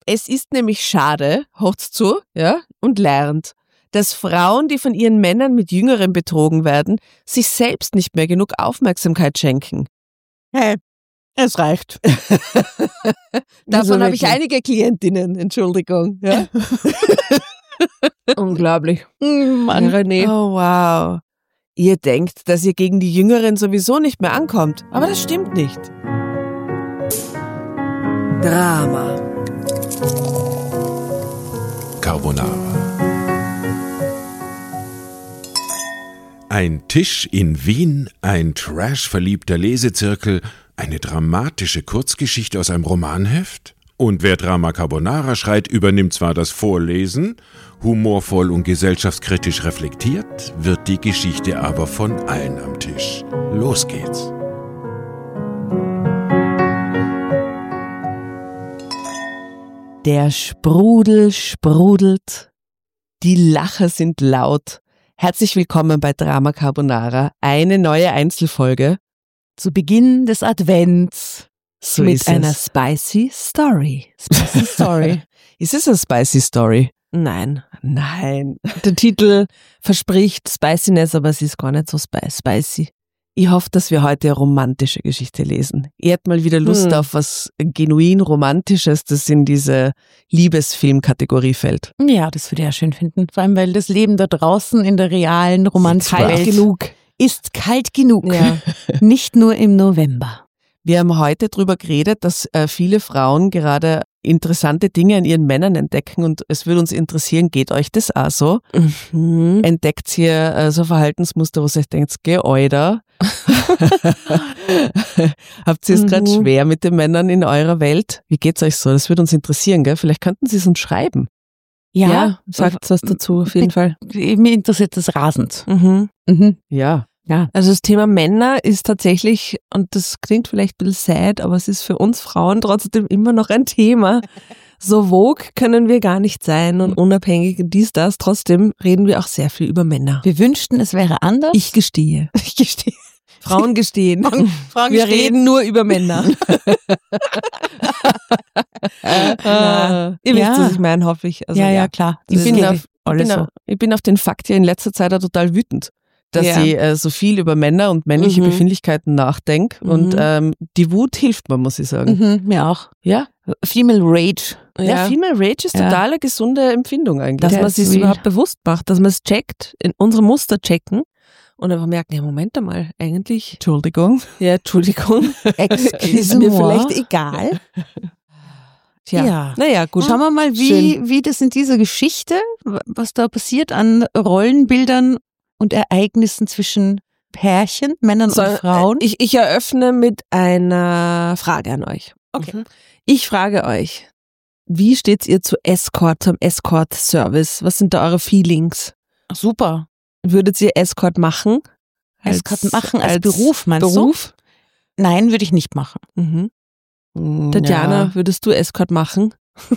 Es ist nämlich schade, hört's zu, ja, und lernt, dass Frauen, die von ihren Männern mit Jüngeren betrogen werden, sich selbst nicht mehr genug Aufmerksamkeit schenken. Hey, es reicht. Davon habe ich einige Klientinnen, Entschuldigung. Ja? Unglaublich. Mann, René. Oh, wow. Ihr denkt, dass ihr gegen die Jüngeren sowieso nicht mehr ankommt, aber das stimmt nicht. Drama. Carbonara. Ein Tisch in Wien, ein trashverliebter Lesezirkel, eine dramatische Kurzgeschichte aus einem Romanheft? Und wer Drama Carbonara schreit, übernimmt zwar das Vorlesen, humorvoll und gesellschaftskritisch reflektiert, wird die Geschichte aber von allen am Tisch. Los geht's. Der Sprudel sprudelt, die Lacher sind laut. Herzlich willkommen bei Drama Carbonara, eine neue Einzelfolge. Zu Beginn des Advents So mit ist einer es. spicy Story. Spicy Story. Ist es eine spicy Story? Nein. Nein. Der Titel verspricht Spiciness, aber es ist gar nicht so spicy. Ich hoffe, dass wir heute eine romantische Geschichte lesen. Ihr habt mal wieder Lust auf was genuin Romantisches, das in diese Liebesfilmkategorie fällt. Ja, das würde ich ja schön finden. Vor allem, weil das Leben da draußen in der realen romantischen Kalt Welt genug. ist kalt genug. Ja. Nicht nur im November. Wir haben heute darüber geredet, dass viele Frauen gerade interessante Dinge an ihren Männern entdecken und es würde uns interessieren, geht euch das auch so? Entdeckt ihr so Verhaltensmuster, wo ihr euch denkt, geh Alter. Habt ihr es gerade schwer mit den Männern in eurer Welt? Wie geht's euch so? Das würde uns interessieren, gell? Vielleicht könnten sie es uns schreiben. Ja, sagt was dazu auf jeden Fall. Mir interessiert das rasend. Ja. Ja. Also das Thema Männer ist tatsächlich, und das klingt vielleicht ein bisschen sad, aber es ist für uns Frauen trotzdem immer noch ein Thema. So vogue können wir gar nicht sein und unabhängig dies, das, trotzdem reden wir auch sehr viel über Männer. Wir wünschten, es wäre anders. Ich gestehe. Frauen gestehen. Frauen Wir gestehen. reden nur über Männer. Ihr wisst, was ich meine, hoffe ich. Also, ja, klar. Ich Das bin auf den Fakt ja in letzter Zeit auch total wütend, dass ich so viel über Männer und männliche Befindlichkeiten nachdenke und die Wut hilft mir, muss ich sagen. mir auch. Ja? Female Rage. Ja, Female Rage ist total eine gesunde Empfindung eigentlich. Dass man That's sich weird. überhaupt bewusst macht, dass man es checkt, in unsere Muster checken und einfach merken, ja, Moment einmal, eigentlich, Entschuldigung. ja, Entschuldigung, ist mir vielleicht egal. Tja, Ja. naja, gut. Schauen wir mal, wie das in dieser Geschichte, was da passiert an Rollenbildern und Ereignissen zwischen Pärchen, Männern und Frauen. Ich eröffne mit einer Frage an euch. Okay. Ich frage euch, wie steht's ihr zum Escort-Service? Was sind da eure Feelings? Super. Würdet ihr Escort machen? Escort machen als Beruf, meinst Beruf? du? Nein, würde ich nicht machen. Tatjana, würdest du Escort machen?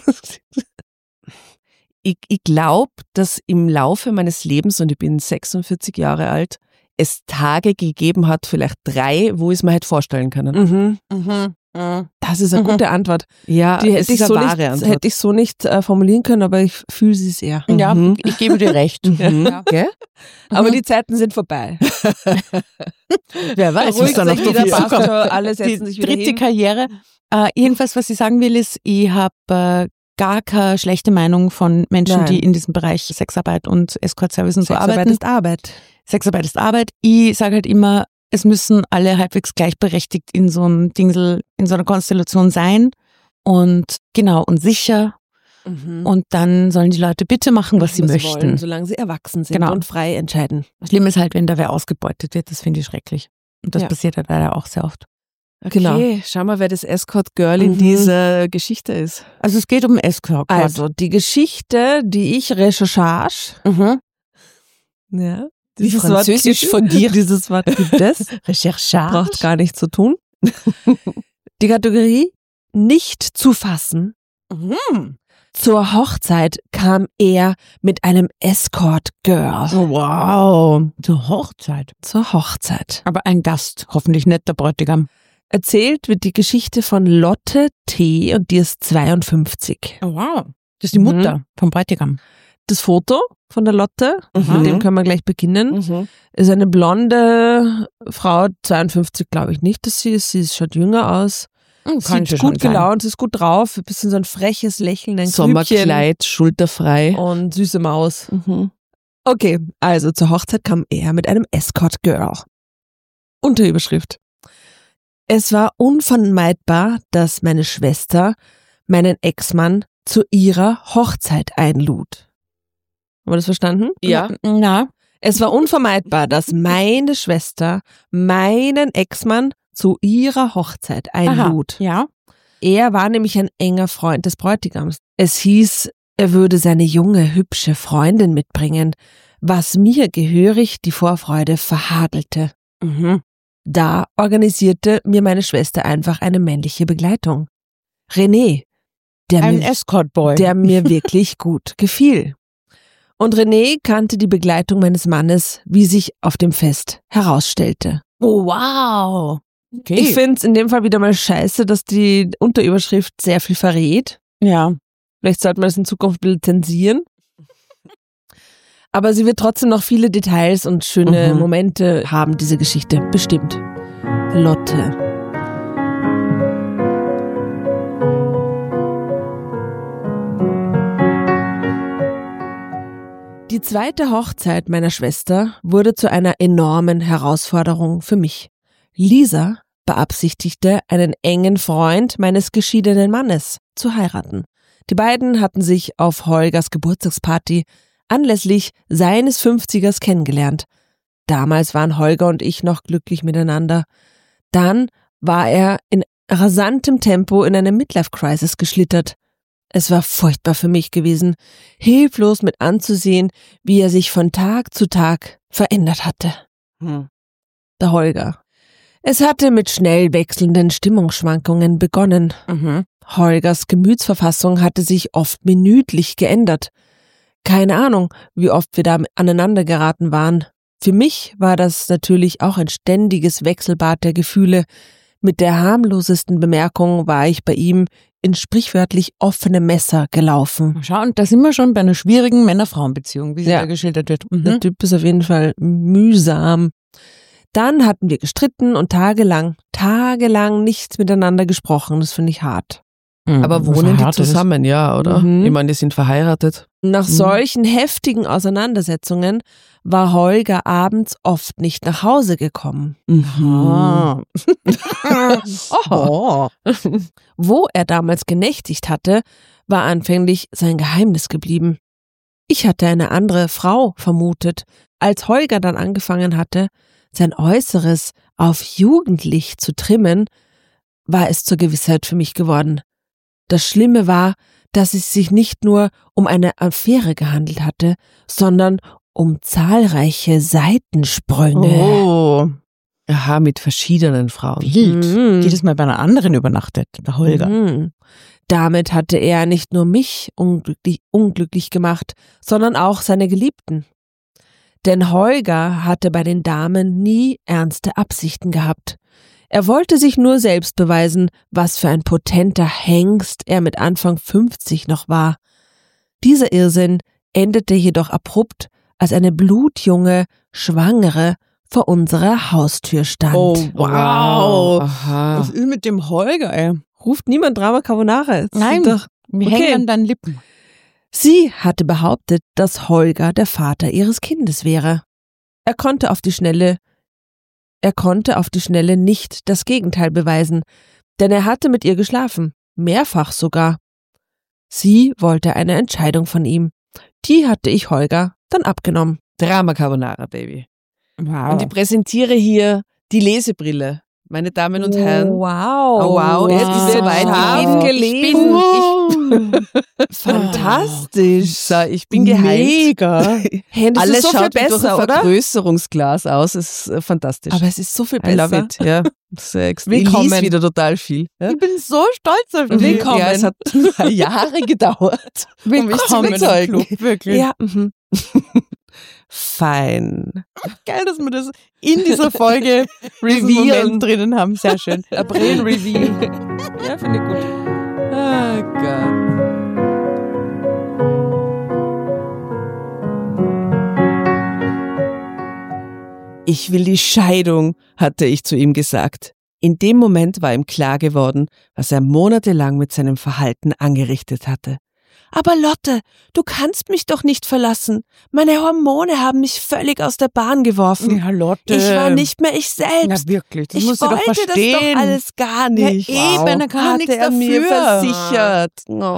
Ich glaube, dass im Laufe meines Lebens, und ich bin 46 Jahre alt, es Tage gegeben hat, vielleicht 3, wo ich es mir hätte vorstellen können. Das ist eine gute Antwort. Ja, Die es hätte ist eine wahre Antwort. hätte ich so nicht formulieren können, aber ich fühle sie sehr. Ja, ich gebe dir recht. Ja. Gell? Aber die Zeiten sind vorbei. Wer weiß, Beruhigt was da noch sich wieder, passiert. passt schon, alle setzen Die sich wieder dritte hin. Karriere. Jedenfalls, was ich sagen will, ist, ich habe gar keine schlechte Meinung von Menschen, Nein. die in diesem Bereich Sexarbeit und Escort-Service und so Sexarbeit arbeiten. ist Arbeit. Sexarbeit ist Arbeit. Ich sage halt immer, es müssen alle halbwegs gleichberechtigt in so einem Dingsel, in so einer Konstellation sein und genau und sicher. Und dann sollen die Leute bitte machen, was sie möchten. Wollen, solange sie erwachsen sind Genau. und frei entscheiden. Schlimm ist halt, wenn da wer ausgebeutet wird, das finde ich schrecklich. Und das Ja. passiert halt leider auch sehr oft. Okay, Genau. schau mal, wer das Escort-Girl in dieser Geschichte ist. Also es geht um Escort. Also, die Geschichte, die ich recherche, ja, Wie französisch von dir. Dieses Wort gibt es. Recherchage. Braucht gar nichts zu tun. Die Kategorie nicht zu fassen. Zur Hochzeit kam er mit einem Escort-Girl. Wow. Zur Hochzeit. Zur Hochzeit. Aber ein Gast, hoffentlich nicht der Bräutigam. Erzählt wird die Geschichte von Lotte T. und die ist 52. Oh, wow. Das ist die Mutter vom Bräutigam. Das Foto von der Lotte, mit dem können wir gleich beginnen, ist eine blonde Frau, 52 glaube ich nicht, dass sie ist. Sie schaut jünger aus. Sieht gut gelaunt, sie ist gut drauf, ein bisschen so ein freches Lächeln, ein Sommerkleid, schulterfrei. Und süße Maus. Okay, also zur Hochzeit kam er mit einem Escort Girl. Unterüberschrift. Es war unvermeidbar, dass meine Schwester meinen Ex-Mann zu ihrer Hochzeit einlud. Haben wir das verstanden? Ja. Na. Es war unvermeidbar, dass meine Schwester meinen Ex-Mann zu ihrer Hochzeit einlud. Aha, ja. Er war nämlich ein enger Freund des Bräutigams. Es hieß, er würde seine junge, hübsche Freundin mitbringen, was mir gehörig die Vorfreude verhadelte. Da organisierte mir meine Schwester einfach eine männliche Begleitung. René, ein Escort-Boy, der mir wirklich gut gefiel. Und René kannte die Begleitung meines Mannes, wie sich auf dem Fest herausstellte. Oh, wow. Okay. Ich finde es in dem Fall wieder mal scheiße, dass die Unterüberschrift sehr viel verrät. Ja. Vielleicht sollte man das in Zukunft ein bisschen zensieren. Aber sie wird trotzdem noch viele Details und schöne Momente haben, diese Geschichte. Bestimmt. Lotte. Die zweite Hochzeit meiner Schwester wurde zu einer enormen Herausforderung für mich. Lisa beabsichtigte, einen engen Freund meines geschiedenen Mannes zu heiraten. Die beiden hatten sich auf Holgers Geburtstagsparty anlässlich seines 50ers kennengelernt. Damals waren Holger und ich noch glücklich miteinander. Dann war er in rasantem Tempo in eine Midlife-Crisis geschlittert. Es war furchtbar für mich gewesen, hilflos mit anzusehen, wie er sich von Tag zu Tag verändert hatte. Der Holger. Es hatte mit schnell wechselnden Stimmungsschwankungen begonnen. Holgers Gemütsverfassung hatte sich oft minütlich geändert. Keine Ahnung, wie oft wir da aneinander geraten waren. Für mich war das natürlich auch ein ständiges Wechselbad der Gefühle. Mit der harmlosesten Bemerkung war ich bei ihm in sprichwörtlich offene Messer gelaufen. Schau, und da sind wir schon bei einer schwierigen Männer-Frauen-Beziehung, wie sie da geschildert wird. Der Typ ist auf jeden Fall mühsam. Dann hatten wir gestritten und tagelang nichts miteinander gesprochen. Das finde ich hart. Aber wohnen die zusammen, ja, oder? Ich meine, die sind verheiratet. Nach solchen heftigen Auseinandersetzungen war Holger abends oft nicht nach Hause gekommen. Wo er damals genächtigt hatte, war anfänglich sein Geheimnis geblieben. Ich hatte eine andere Frau vermutet. Als Holger dann angefangen hatte, sein Äußeres auf jugendlich zu trimmen, war es zur Gewissheit für mich geworden. Das Schlimme war, dass es sich nicht nur um eine Affäre gehandelt hatte, sondern um zahlreiche Seitensprünge. Oh. Aha, mit verschiedenen Frauen. Wild. Jedes Mal bei einer anderen übernachtet, der Holger. Damit hatte er nicht nur mich unglücklich gemacht, sondern auch seine Geliebten. Denn Holger hatte bei den Damen nie ernste Absichten gehabt. Er wollte sich nur selbst beweisen, was für ein potenter Hengst er mit Anfang 50 noch war. Dieser Irrsinn endete jedoch abrupt, als eine blutjunge Schwangere vor unserer Haustür stand. Oh, wow. Aha. Was ist mit dem Holger, ey? Ruft niemand Drama Carbonara? Nein, doch, wir hängen an deinen Lippen. Sie hatte behauptet, dass Holger der Vater ihres Kindes wäre. Er konnte auf die Schnelle nicht das Gegenteil beweisen, denn er hatte mit ihr geschlafen, mehrfach sogar. Sie wollte eine Entscheidung von ihm. Die hatte ich Holger dann abgenommen. Drama Carbonara, Baby. Wow. Und ich präsentiere hier die Lesebrille. Meine Damen und Herren. Wow. Oh, wow, es ist soweit. Fantastisch. So, ich bin geheilt. Mega. Hey, das Alles ist so schaut viel wie durch besser, ein oder? Vergrößerungsglas aus. Es ist fantastisch. Aber es ist so viel I love besser. it. Ja. Das ist ich Willkommen. lese wieder total viel. Ja? Ich bin so stolz auf dich. Willkommen. Ja, es hat Jahre gedauert, um mich zu Willkommen im überzeugen. Club, wirklich. Ja, Fein. Geil, dass wir das in dieser Folge Reveal drinnen haben. Sehr schön. April-Reveal. Ja, finde ich gut. Oh Gott. Ich will die Scheidung, hatte ich zu ihm gesagt. In dem Moment war ihm klar geworden, was er monatelang mit seinem Verhalten angerichtet hatte. Aber Lotte, du kannst mich doch nicht verlassen. Meine Hormone haben mich völlig aus der Bahn geworfen. Ja, Lotte. Ich war nicht mehr ich selbst. Ja, wirklich. Das Ich musst du wollte doch verstehen. das doch alles gar nicht. Ja, eben, da kann er nichts Hatte er mir dafür. versichert.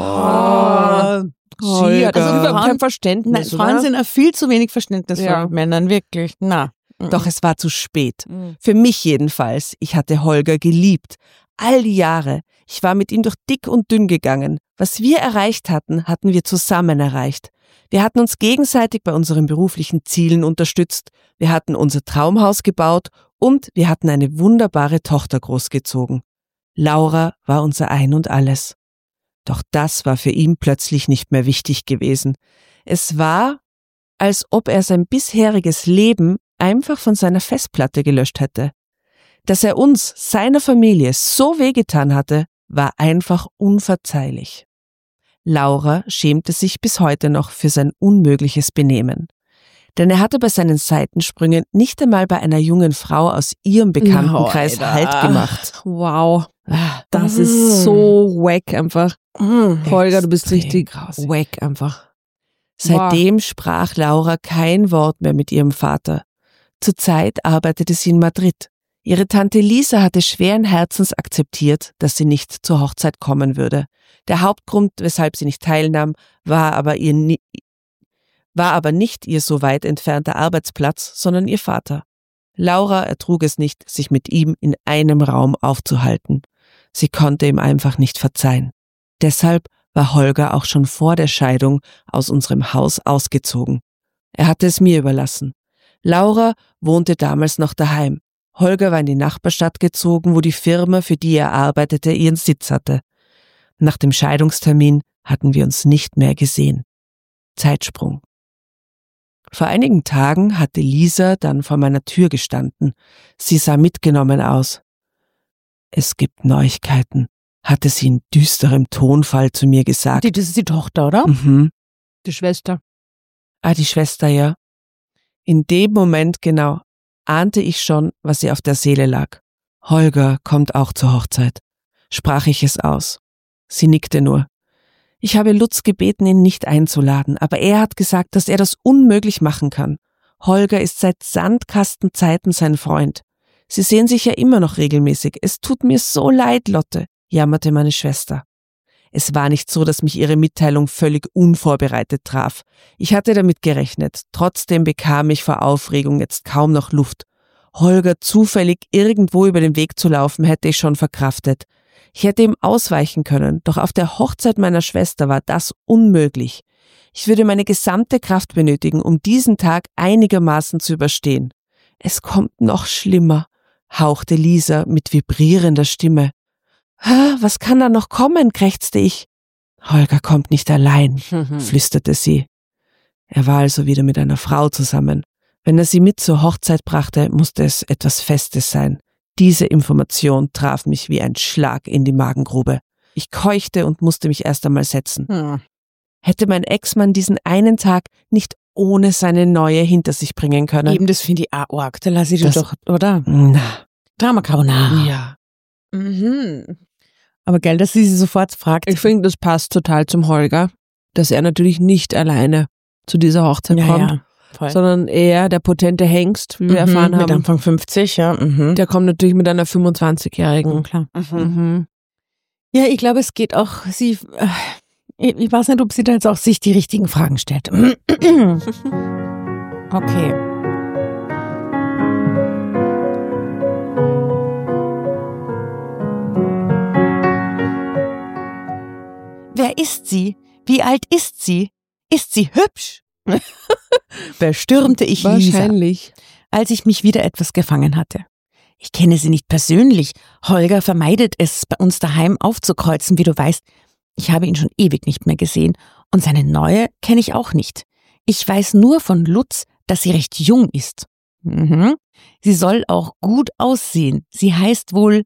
Schier, Also also überhaupt kein Verständnis, Frauen oder? sind viel zu wenig verständnisvoll Ja. mit Männern, wirklich. Na. Doch es war zu spät. Für mich jedenfalls. Ich hatte Holger geliebt. All die Jahre. Ich war mit ihm durch dick und dünn gegangen. Was wir erreicht hatten, hatten wir zusammen erreicht. Wir hatten uns gegenseitig bei unseren beruflichen Zielen unterstützt. Wir hatten unser Traumhaus gebaut und wir hatten eine wunderbare Tochter großgezogen. Laura war unser Ein und Alles. Doch das war für ihn plötzlich nicht mehr wichtig gewesen. Es war, als ob er sein bisheriges Leben einfach von seiner Festplatte gelöscht hätte. Dass er uns, seiner Familie, so wehgetan hatte, war einfach unverzeihlich. Laura schämte sich bis heute noch für sein unmögliches Benehmen. Denn er hatte bei seinen Seitensprüngen nicht einmal bei einer jungen Frau aus ihrem Bekanntenkreis Halt gemacht. Wow. Das ist so wack einfach. Holger, du bist richtig wack einfach. Seitdem sprach Laura kein Wort mehr mit ihrem Vater. Zurzeit arbeitete sie in Madrid. Ihre Tante Lisa hatte schweren Herzens akzeptiert, dass sie nicht zur Hochzeit kommen würde. Der Hauptgrund, weshalb sie nicht teilnahm, war aber nicht ihr so weit entfernter Arbeitsplatz, sondern ihr Vater. Laura ertrug es nicht, sich mit ihm in einem Raum aufzuhalten. Sie konnte ihm einfach nicht verzeihen. Deshalb war Holger auch schon vor der Scheidung aus unserem Haus ausgezogen. Er hatte es mir überlassen. Laura wohnte damals noch daheim. Holger war in die Nachbarstadt gezogen, wo die Firma, für die er arbeitete, ihren Sitz hatte. Nach dem Scheidungstermin hatten wir uns nicht mehr gesehen. Zeitsprung. Vor einigen Tagen hatte Lisa dann vor meiner Tür gestanden. Sie sah mitgenommen aus. Es gibt Neuigkeiten, hatte sie in düsterem Tonfall zu mir gesagt. Das ist die Tochter, oder? Mhm. Die Schwester. Die Schwester, ja. In dem Moment genau ahnte ich schon, was ihr auf der Seele lag. Holger kommt auch zur Hochzeit. Sprach ich es aus. Sie nickte nur. Ich habe Lutz gebeten, ihn nicht einzuladen, aber er hat gesagt, dass er das unmöglich machen kann. Holger ist seit Sandkastenzeiten sein Freund. Sie sehen sich ja immer noch regelmäßig. Es tut mir so leid, Lotte, jammerte meine Schwester. Es war nicht so, dass mich ihre Mitteilung völlig unvorbereitet traf. Ich hatte damit gerechnet. Trotzdem bekam ich vor Aufregung jetzt kaum noch Luft. Holger zufällig irgendwo über den Weg zu laufen, hätte ich schon verkraftet. Ich hätte ihm ausweichen können, doch auf der Hochzeit meiner Schwester war das unmöglich. Ich würde meine gesamte Kraft benötigen, um diesen Tag einigermaßen zu überstehen. Es kommt noch schlimmer, hauchte Lisa mit vibrierender Stimme. Was kann da noch kommen, krächzte ich. Holger kommt nicht allein, flüsterte sie. Er war also wieder mit einer Frau zusammen. Wenn er sie mit zur Hochzeit brachte, musste es etwas Festes sein. Diese Information traf mich wie ein Schlag in die Magengrube. Ich keuchte und musste mich erst einmal setzen. Hätte mein Ex-Mann diesen einen Tag nicht ohne seine neue hinter sich bringen können? Eben, das finde ich auch arg. Da lasse ich das doch, oder? Na. Drama Carbonara. Ja. Mhm. Aber geil, dass sie sofort fragt. Ich finde, das passt total zum Holger, dass er natürlich nicht alleine zu dieser Hochzeit kommt, voll. sondern er, der potente Hengst, wie wir erfahren mit haben, Anfang 50, ja. der kommt natürlich mit einer 25-Jährigen. Klar. Mhm. Ja, ich glaube, es geht auch, ich weiß nicht, ob sie da jetzt auch sich die richtigen Fragen stellt. Okay. Wer ist sie? Wie alt ist sie? Ist sie hübsch? Bestürmte ich Lisa, Wahrscheinlich. als ich mich wieder etwas gefangen hatte. Ich kenne sie nicht persönlich. Holger vermeidet es, bei uns daheim aufzukreuzen, wie du weißt. Ich habe ihn schon ewig nicht mehr gesehen und seine neue kenne ich auch nicht. Ich weiß nur von Lutz, dass sie recht jung ist. Sie soll auch gut aussehen. Sie heißt wohl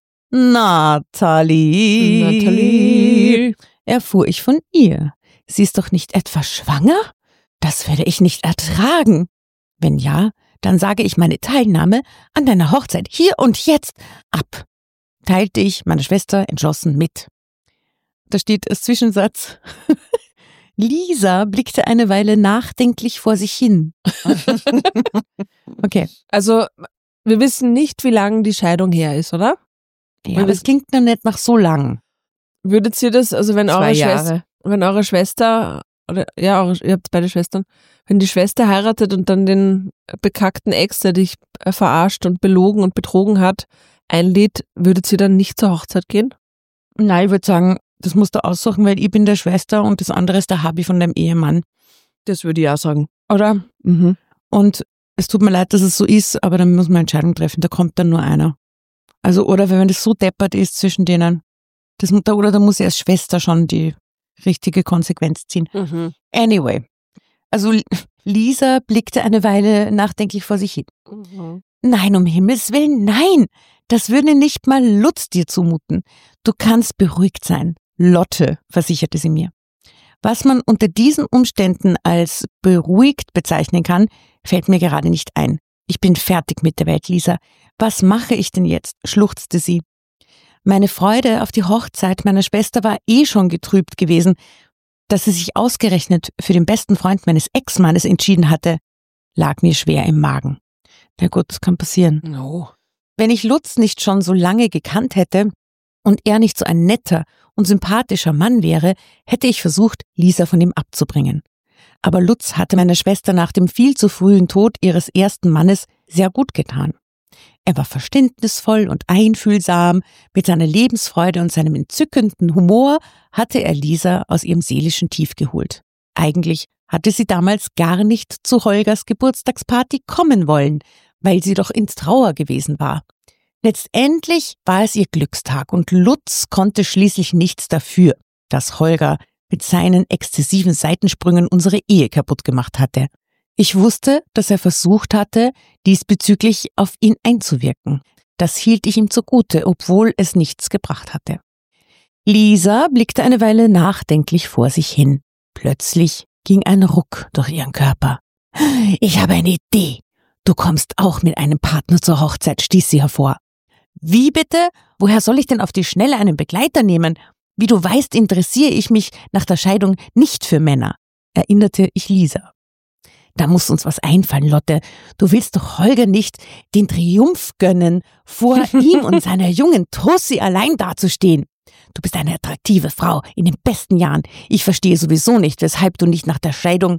Nathalie, erfuhr ich von ihr. Sie ist doch nicht etwa schwanger? Das werde ich nicht ertragen. Wenn ja, dann sage ich meine Teilnahme an deiner Hochzeit hier und jetzt ab, teilte ich meiner Schwester entschlossen mit. Da steht als Zwischensatz, Lisa blickte eine Weile nachdenklich vor sich hin. Okay. Also, wir wissen nicht, wie lange die Scheidung her ist, oder? Ja, aber es klingt noch nicht nach so lang. Würdet ihr das, also wenn 2 Jahre. eure Schwester, oder ja, ihr habt beide Schwestern, wenn die Schwester heiratet und dann den bekackten Ex, der dich verarscht und belogen und betrogen hat, einlädt, würdet ihr dann nicht zur Hochzeit gehen? Nein, ich würde sagen, das musst du aussuchen, weil ich bin der Schwester und das andere ist der Hobby von deinem Ehemann. Das würde ich auch sagen. Oder? Mhm. Und es tut mir leid, dass es so ist, aber dann muss man eine Entscheidung treffen, da kommt dann nur einer. Also, oder wenn das so deppert ist zwischen denen, da muss ich als Schwester schon die richtige Konsequenz ziehen. Mhm. Anyway, also Lisa blickte eine Weile nachdenklich vor sich hin. Mhm. Nein, um Himmels Willen, nein, das würde nicht mal Lutz dir zumuten. Du kannst beruhigt sein. Lotte, versicherte sie mir. Was man unter diesen Umständen als beruhigt bezeichnen kann, fällt mir gerade nicht ein. Ich bin fertig mit der Welt, Lisa. Was mache ich denn jetzt? Schluchzte sie. Meine Freude auf die Hochzeit meiner Schwester war schon getrübt gewesen. Dass sie sich ausgerechnet für den besten Freund meines Ex-Mannes entschieden hatte, lag mir schwer im Magen. Na gut, das kann passieren. No. Wenn ich Lutz nicht schon so lange gekannt hätte und er nicht so ein netter und sympathischer Mann wäre, hätte ich versucht, Lisa von ihm abzubringen. Aber Lutz hatte meiner Schwester nach dem viel zu frühen Tod ihres ersten Mannes sehr gut getan. Er war verständnisvoll und einfühlsam, mit seiner Lebensfreude und seinem entzückenden Humor hatte er Lisa aus ihrem seelischen Tief geholt. Eigentlich hatte sie damals gar nicht zu Holgers Geburtstagsparty kommen wollen, weil sie doch in Trauer gewesen war. Letztendlich war es ihr Glückstag und Lutz konnte schließlich nichts dafür, dass Holger mit seinen exzessiven Seitensprüngen unsere Ehe kaputt gemacht hatte. Ich wusste, dass er versucht hatte, diesbezüglich auf ihn einzuwirken. Das hielt ich ihm zugute, obwohl es nichts gebracht hatte. Lisa blickte eine Weile nachdenklich vor sich hin. Plötzlich ging ein Ruck durch ihren Körper. Ich habe eine Idee. Du kommst auch mit einem Partner zur Hochzeit, stieß sie hervor. Wie bitte? Woher soll ich denn auf die Schnelle einen Begleiter nehmen? Wie du weißt, interessiere ich mich nach der Scheidung nicht für Männer, erinnerte ich Lisa. Da muss uns was einfallen, Lotte. Du willst doch Holger nicht den Triumph gönnen, vor ihm und seiner jungen Tussi allein dazustehen. Du bist eine attraktive Frau in den besten Jahren. Ich verstehe sowieso nicht, weshalb du dich nach der Scheidung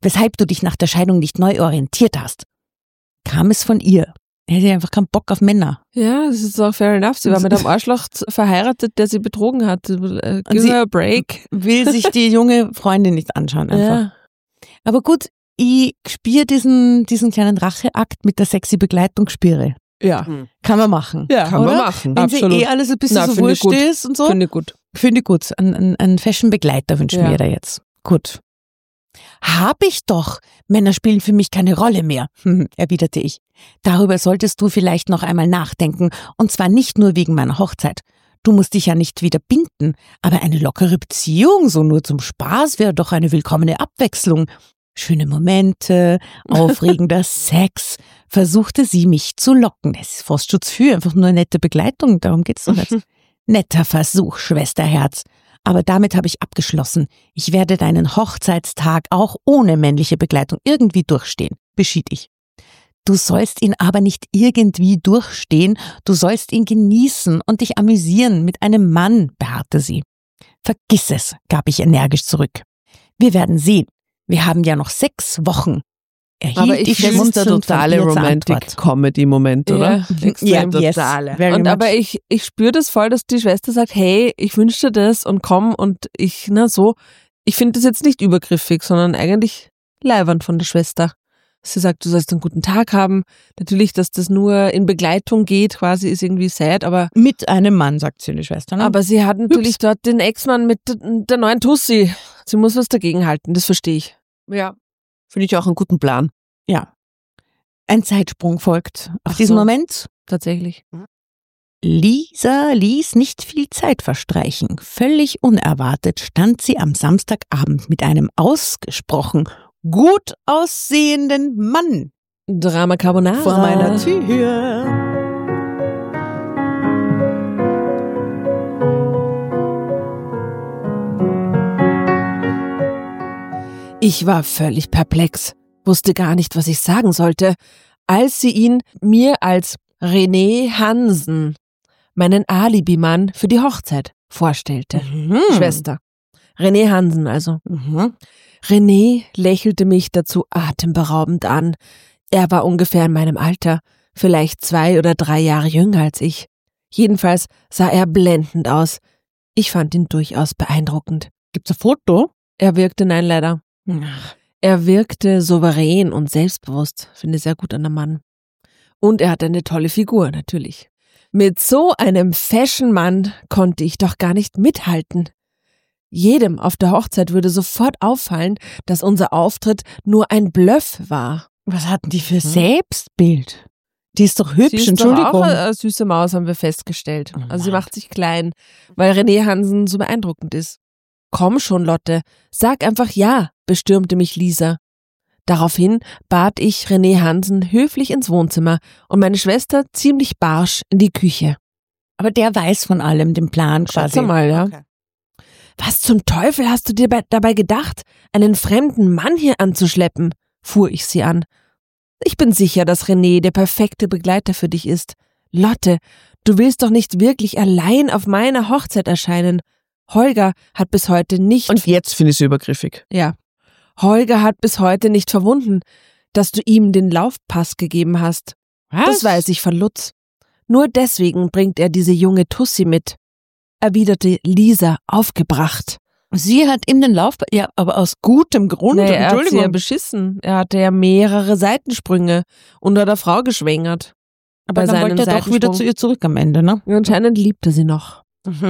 nicht neu orientiert hast. Kam es von ihr? Er hätte einfach keinen Bock auf Männer. Ja, das ist auch fair enough. Sie war mit einem Arschloch verheiratet, der sie betrogen hat. Give her a break. Will sich die junge Freundin nicht anschauen einfach. Ja. Aber gut, ich spüre diesen kleinen Racheakt mit der sexy Begleitung, spüre. Ja. Kann man machen. Ja, kann man machen. Wenn Absolut. sie alles ein bisschen so wurscht ist und so. Finde ich gut. Finde ich gut. Einen Fashion-Begleiter wünschen wir da jetzt. Gut. Hab ich doch. Männer spielen für mich keine Rolle mehr, erwiderte ich. Darüber solltest du vielleicht noch einmal nachdenken, und zwar nicht nur wegen meiner Hochzeit. Du musst dich ja nicht wieder binden, aber eine lockere Beziehung, so nur zum Spaß, wäre doch eine willkommene Abwechslung. Schöne Momente, aufregender Sex, versuchte sie mich zu locken. Das ist fast schon zu viel, einfach nur eine nette Begleitung, darum geht's doch jetzt. Netter Versuch, Schwesterherz. Aber damit habe ich abgeschlossen. Ich werde deinen Hochzeitstag auch ohne männliche Begleitung irgendwie durchstehen, beschied ich. Du sollst ihn aber nicht irgendwie durchstehen, du sollst ihn genießen und dich amüsieren mit einem Mann, beharrte sie. Vergiss es, gab ich energisch zurück. Wir werden sehen. Wir haben ja noch 6 Wochen. Aber ich finde es der totale Romantic-Comedy-Moment, oder? Ja, extrem totale. Und aber ich spüre das voll, dass die Schwester sagt, hey, ich wünsche dir das und komm und ich, ich finde das jetzt nicht übergriffig, sondern eigentlich leibernd von der Schwester. Sie sagt, du sollst einen guten Tag haben. Natürlich, dass das nur in Begleitung geht, quasi ist irgendwie sad, aber... Mit einem Mann, sagt sie, die Schwester. Ne? Aber sie hat natürlich dort den Ex-Mann mit der neuen Tussi. Sie muss was dagegen halten, das verstehe ich. Ja. Finde ich auch einen guten Plan. Ja. Ein Zeitsprung folgt. Auf Ach diesen so. Moment. Tatsächlich. Lisa ließ nicht viel Zeit verstreichen. Völlig unerwartet stand sie am Samstagabend mit einem ausgesprochen gut aussehenden Mann Drama Carbonara. vor meiner Tür. Ich war völlig perplex, wusste gar nicht, was ich sagen sollte, als sie ihn mir als René Hansen, meinen Alibimann für die Hochzeit, vorstellte. Schwester. René Hansen also. René lächelte mich dazu atemberaubend an. Er war ungefähr in meinem Alter, vielleicht 2 oder 3 Jahre jünger als ich. Jedenfalls sah er blendend aus. Ich fand ihn durchaus beeindruckend. Gibt's ein Foto? Er wirkte, nein, leider. Er wirkte souverän und selbstbewusst, finde sehr gut an der Mann. Und er hatte eine tolle Figur, natürlich. Mit so einem Fashion-Mann konnte ich doch gar nicht mithalten. Jedem auf der Hochzeit würde sofort auffallen, dass unser Auftritt nur ein Bluff war. Was hatten die für Selbstbild? Die ist doch hübsch, Sie ist Entschuldigung. doch auch eine süße Maus, haben wir festgestellt. Also sie macht sich klein, weil René Hansen so beeindruckend ist. Komm schon, Lotte, sag einfach ja, bestürmte mich Lisa. Daraufhin bat ich René Hansen höflich ins Wohnzimmer und meine Schwester ziemlich barsch in die Küche. Aber der weiß von allem, den Plan quasi. Schätze mal, ja. Okay. Was zum Teufel hast du dir dabei gedacht, einen fremden Mann hier anzuschleppen? Fuhr ich sie an. Ich bin sicher, dass René der perfekte Begleiter für dich ist. Lotte, du willst doch nicht wirklich allein auf meiner Hochzeit erscheinen. Holger hat bis heute nicht... Und jetzt finde ich sie übergriffig. Ja. Holger hat bis heute nicht verwunden, dass du ihm den Laufpass gegeben hast. Was? Das weiß ich von Lutz. Nur deswegen bringt er diese junge Tussi mit, erwiderte Lisa aufgebracht. Sie hat ihm den Lauf... Ja, aber aus gutem Grund. Nee, er hat sie ja Entschuldigung. beschissen. Er hatte ja mehrere Seitensprünge unter der Frau geschwängert. Aber bei dann seinem wollte er doch wieder Seitensprung. zu ihr zurück am Ende, ne? Anscheinend liebte sie noch.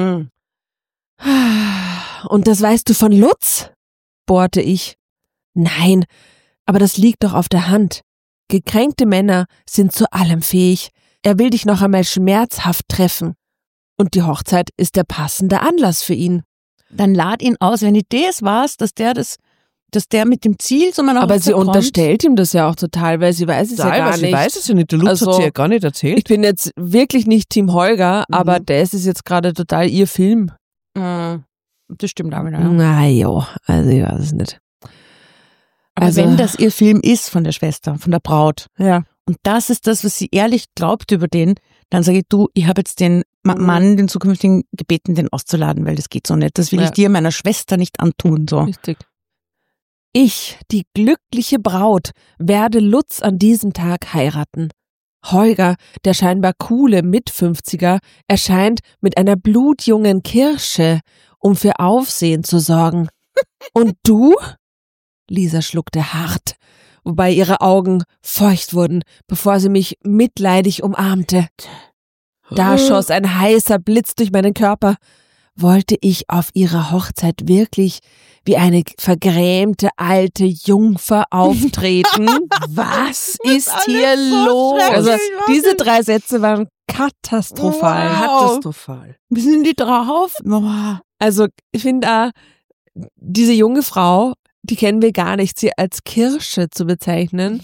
Und das weißt du von Lutz? Bohrte ich. Nein, aber das liegt doch auf der Hand. Gekränkte Männer sind zu allem fähig. Er will dich noch einmal schmerzhaft treffen. Und die Hochzeit ist der passende Anlass für ihn. Dann lad ihn aus, wenn die das war's, dass der mit dem Ziel zu meiner Aber Hochzeit sie kommt. unterstellt ihm das ja auch total, weil sie weiß es ja gar Sie nicht. weiß es ja nicht. Der Lutz Also, hat sie ja gar nicht erzählt. Ich bin jetzt wirklich nicht Team Holger, aber das ist jetzt gerade total ihr Film. Das stimmt auch wieder. Ja. Na jo, also ich weiß es nicht. Aber Also- wenn das ihr Film ist von der Schwester, von der Braut, Ja. und das ist das, was sie ehrlich glaubt über den, dann sage ich, du, ich habe jetzt den Mann, den zukünftigen, gebeten, den auszuladen, weil das geht so nicht. Das will Ja. ich dir, meiner Schwester, nicht antun. So. Richtig. Ich, die glückliche Braut, werde Lutz an diesem Tag heiraten. Holger, der scheinbar coole Mit-50er, erscheint mit einer blutjungen Kirsche, um für Aufsehen zu sorgen. Und du? Lisa schluckte hart, wobei ihre Augen feucht wurden, bevor sie mich mitleidig umarmte. Da schoss ein heißer Blitz durch meinen Körper. Wollte ich auf ihrer Hochzeit wirklich wie eine vergrämte alte Jungfer auftreten? Was ist hier los? Also diese 3 Sätze waren katastrophal. Wow. Katastrophal. Wie sind die drauf? Also ich finde diese junge Frau, die kennen wir gar nicht, sie als Kirsche zu bezeichnen.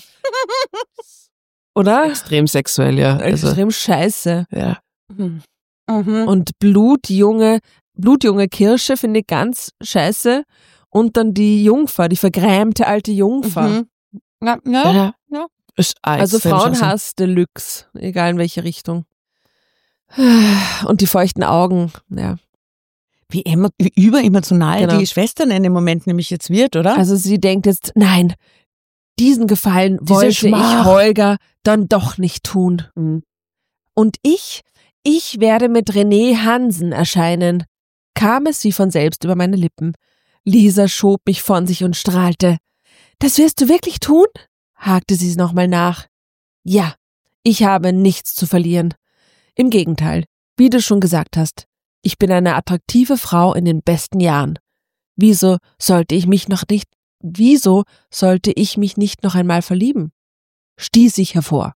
Oder? Extrem sexuell, ja. Also, Extrem scheiße. ja. Und blutjunge Kirsche finde ich ganz scheiße. Und dann die Jungfer, die vergrämte alte Jungfer. Ja. Ist Also Frauenhass Deluxe, egal in welche Richtung. Und die feuchten Augen, ja. Wie überemotional Genau. die Schwester in dem Moment nämlich jetzt wird, oder? Also sie denkt jetzt, nein, diesen Gefallen wollte ich Schmach. Holger dann doch nicht tun. Und ich werde mit René Hansen erscheinen, kam es wie von selbst über meine Lippen. Lisa schob mich von sich und strahlte. Das wirst du wirklich tun? Hakte sie nochmal nach. Ja, ich habe nichts zu verlieren. Im Gegenteil, wie du schon gesagt hast, ich bin eine attraktive Frau in den besten Jahren. Wieso sollte ich mich noch nicht Wieso sollte ich mich nicht noch einmal verlieben? Stieß ich hervor.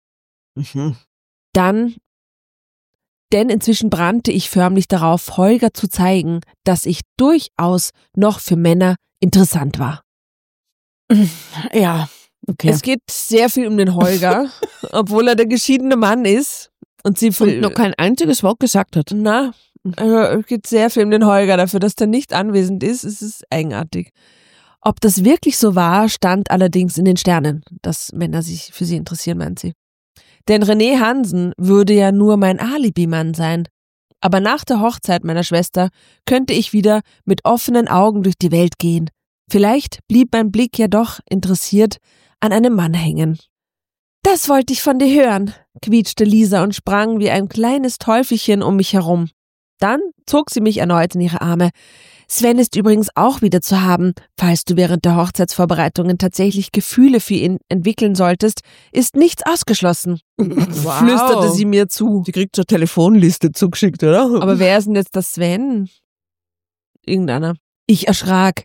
Denn inzwischen brannte ich förmlich darauf, Holger zu zeigen, dass ich durchaus noch für Männer interessant war. Ja, okay. Es geht sehr viel um den Holger, obwohl er der geschiedene Mann ist. Und noch kein einziges Wort gesagt hat. Es geht sehr viel um den Holger. Dafür, dass der nicht anwesend ist, ist es eigenartig. Ob das wirklich so war, stand allerdings in den Sternen, dass Männer sich für sie interessieren, meint sie. Denn René Hansen würde ja nur mein Alibi-Mann sein. Aber nach der Hochzeit meiner Schwester könnte ich wieder mit offenen Augen durch die Welt gehen. Vielleicht blieb mein Blick ja doch interessiert an einem Mann hängen. Das wollte ich von dir hören, quietschte Lisa und sprang wie ein kleines Teufelchen um mich herum. Dann zog sie mich erneut in ihre Arme. Sven ist übrigens auch wieder zu haben. Falls du während der Hochzeitsvorbereitungen tatsächlich Gefühle für ihn entwickeln solltest, ist nichts ausgeschlossen. Wow. Flüsterte sie mir zu. Die kriegt so eine Telefonliste zugeschickt, oder? Aber wer ist denn jetzt der Sven? Irgendeiner. Ich erschrak.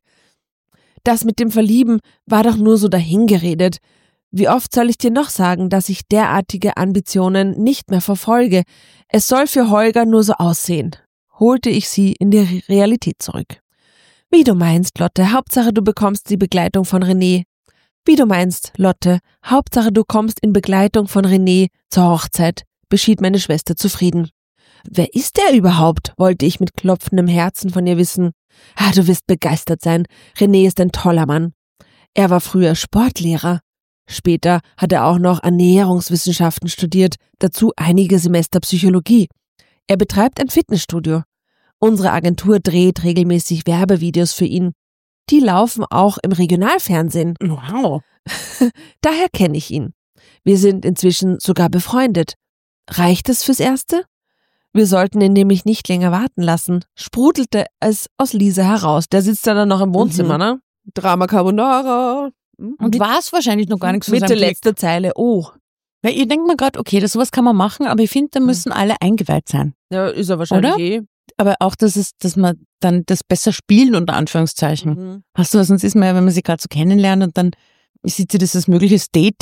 Das mit dem Verlieben war doch nur so dahingeredet. Wie oft soll ich dir noch sagen, dass ich derartige Ambitionen nicht mehr verfolge? Es soll für Holger nur so aussehen. Holte ich sie in die Realität zurück. Wie du meinst, Lotte, Hauptsache du bekommst die Begleitung von René. Wie du meinst, Lotte, Hauptsache du kommst in Begleitung von René zur Hochzeit, beschied meine Schwester zufrieden. Wer ist der überhaupt, wollte ich mit klopfendem Herzen von ihr wissen. Du wirst begeistert sein, René ist ein toller Mann. Er war früher Sportlehrer. Später hat er auch noch Ernährungswissenschaften studiert, dazu einige Semester Psychologie. Er betreibt ein Fitnessstudio. Unsere Agentur dreht regelmäßig Werbevideos für ihn. Die laufen auch im Regionalfernsehen. Wow. Daher kenne ich ihn. Wir sind inzwischen sogar befreundet. Reicht es fürs Erste? Wir sollten ihn nämlich nicht länger warten lassen, sprudelte es aus Lisa heraus. Der sitzt ja dann noch im Wohnzimmer, ne? Drama Carbonara. Und war es wahrscheinlich noch gar nichts von Mit der seinem Glück. letzten Zeile. Oh. Weil ihr denkt mir gerade, okay, sowas kann man machen, aber ich finde, da müssen alle eingeweiht sein. Ja, ist er wahrscheinlich Oder? Aber auch, dass man dann das besser spielen, unter Anführungszeichen. Hast du, sonst ist man ja, wenn man sich gerade so kennenlernt und dann sieht sie das als mögliche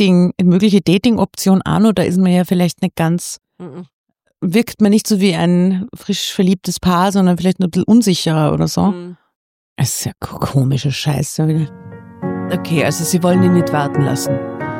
Dating-Option an, oder ist man ja vielleicht nicht ganz, wirkt man nicht so wie ein frisch verliebtes Paar, sondern vielleicht nur ein bisschen unsicherer oder so. Es ist ja komische Scheiße. Okay, also sie wollen ihn nicht warten lassen.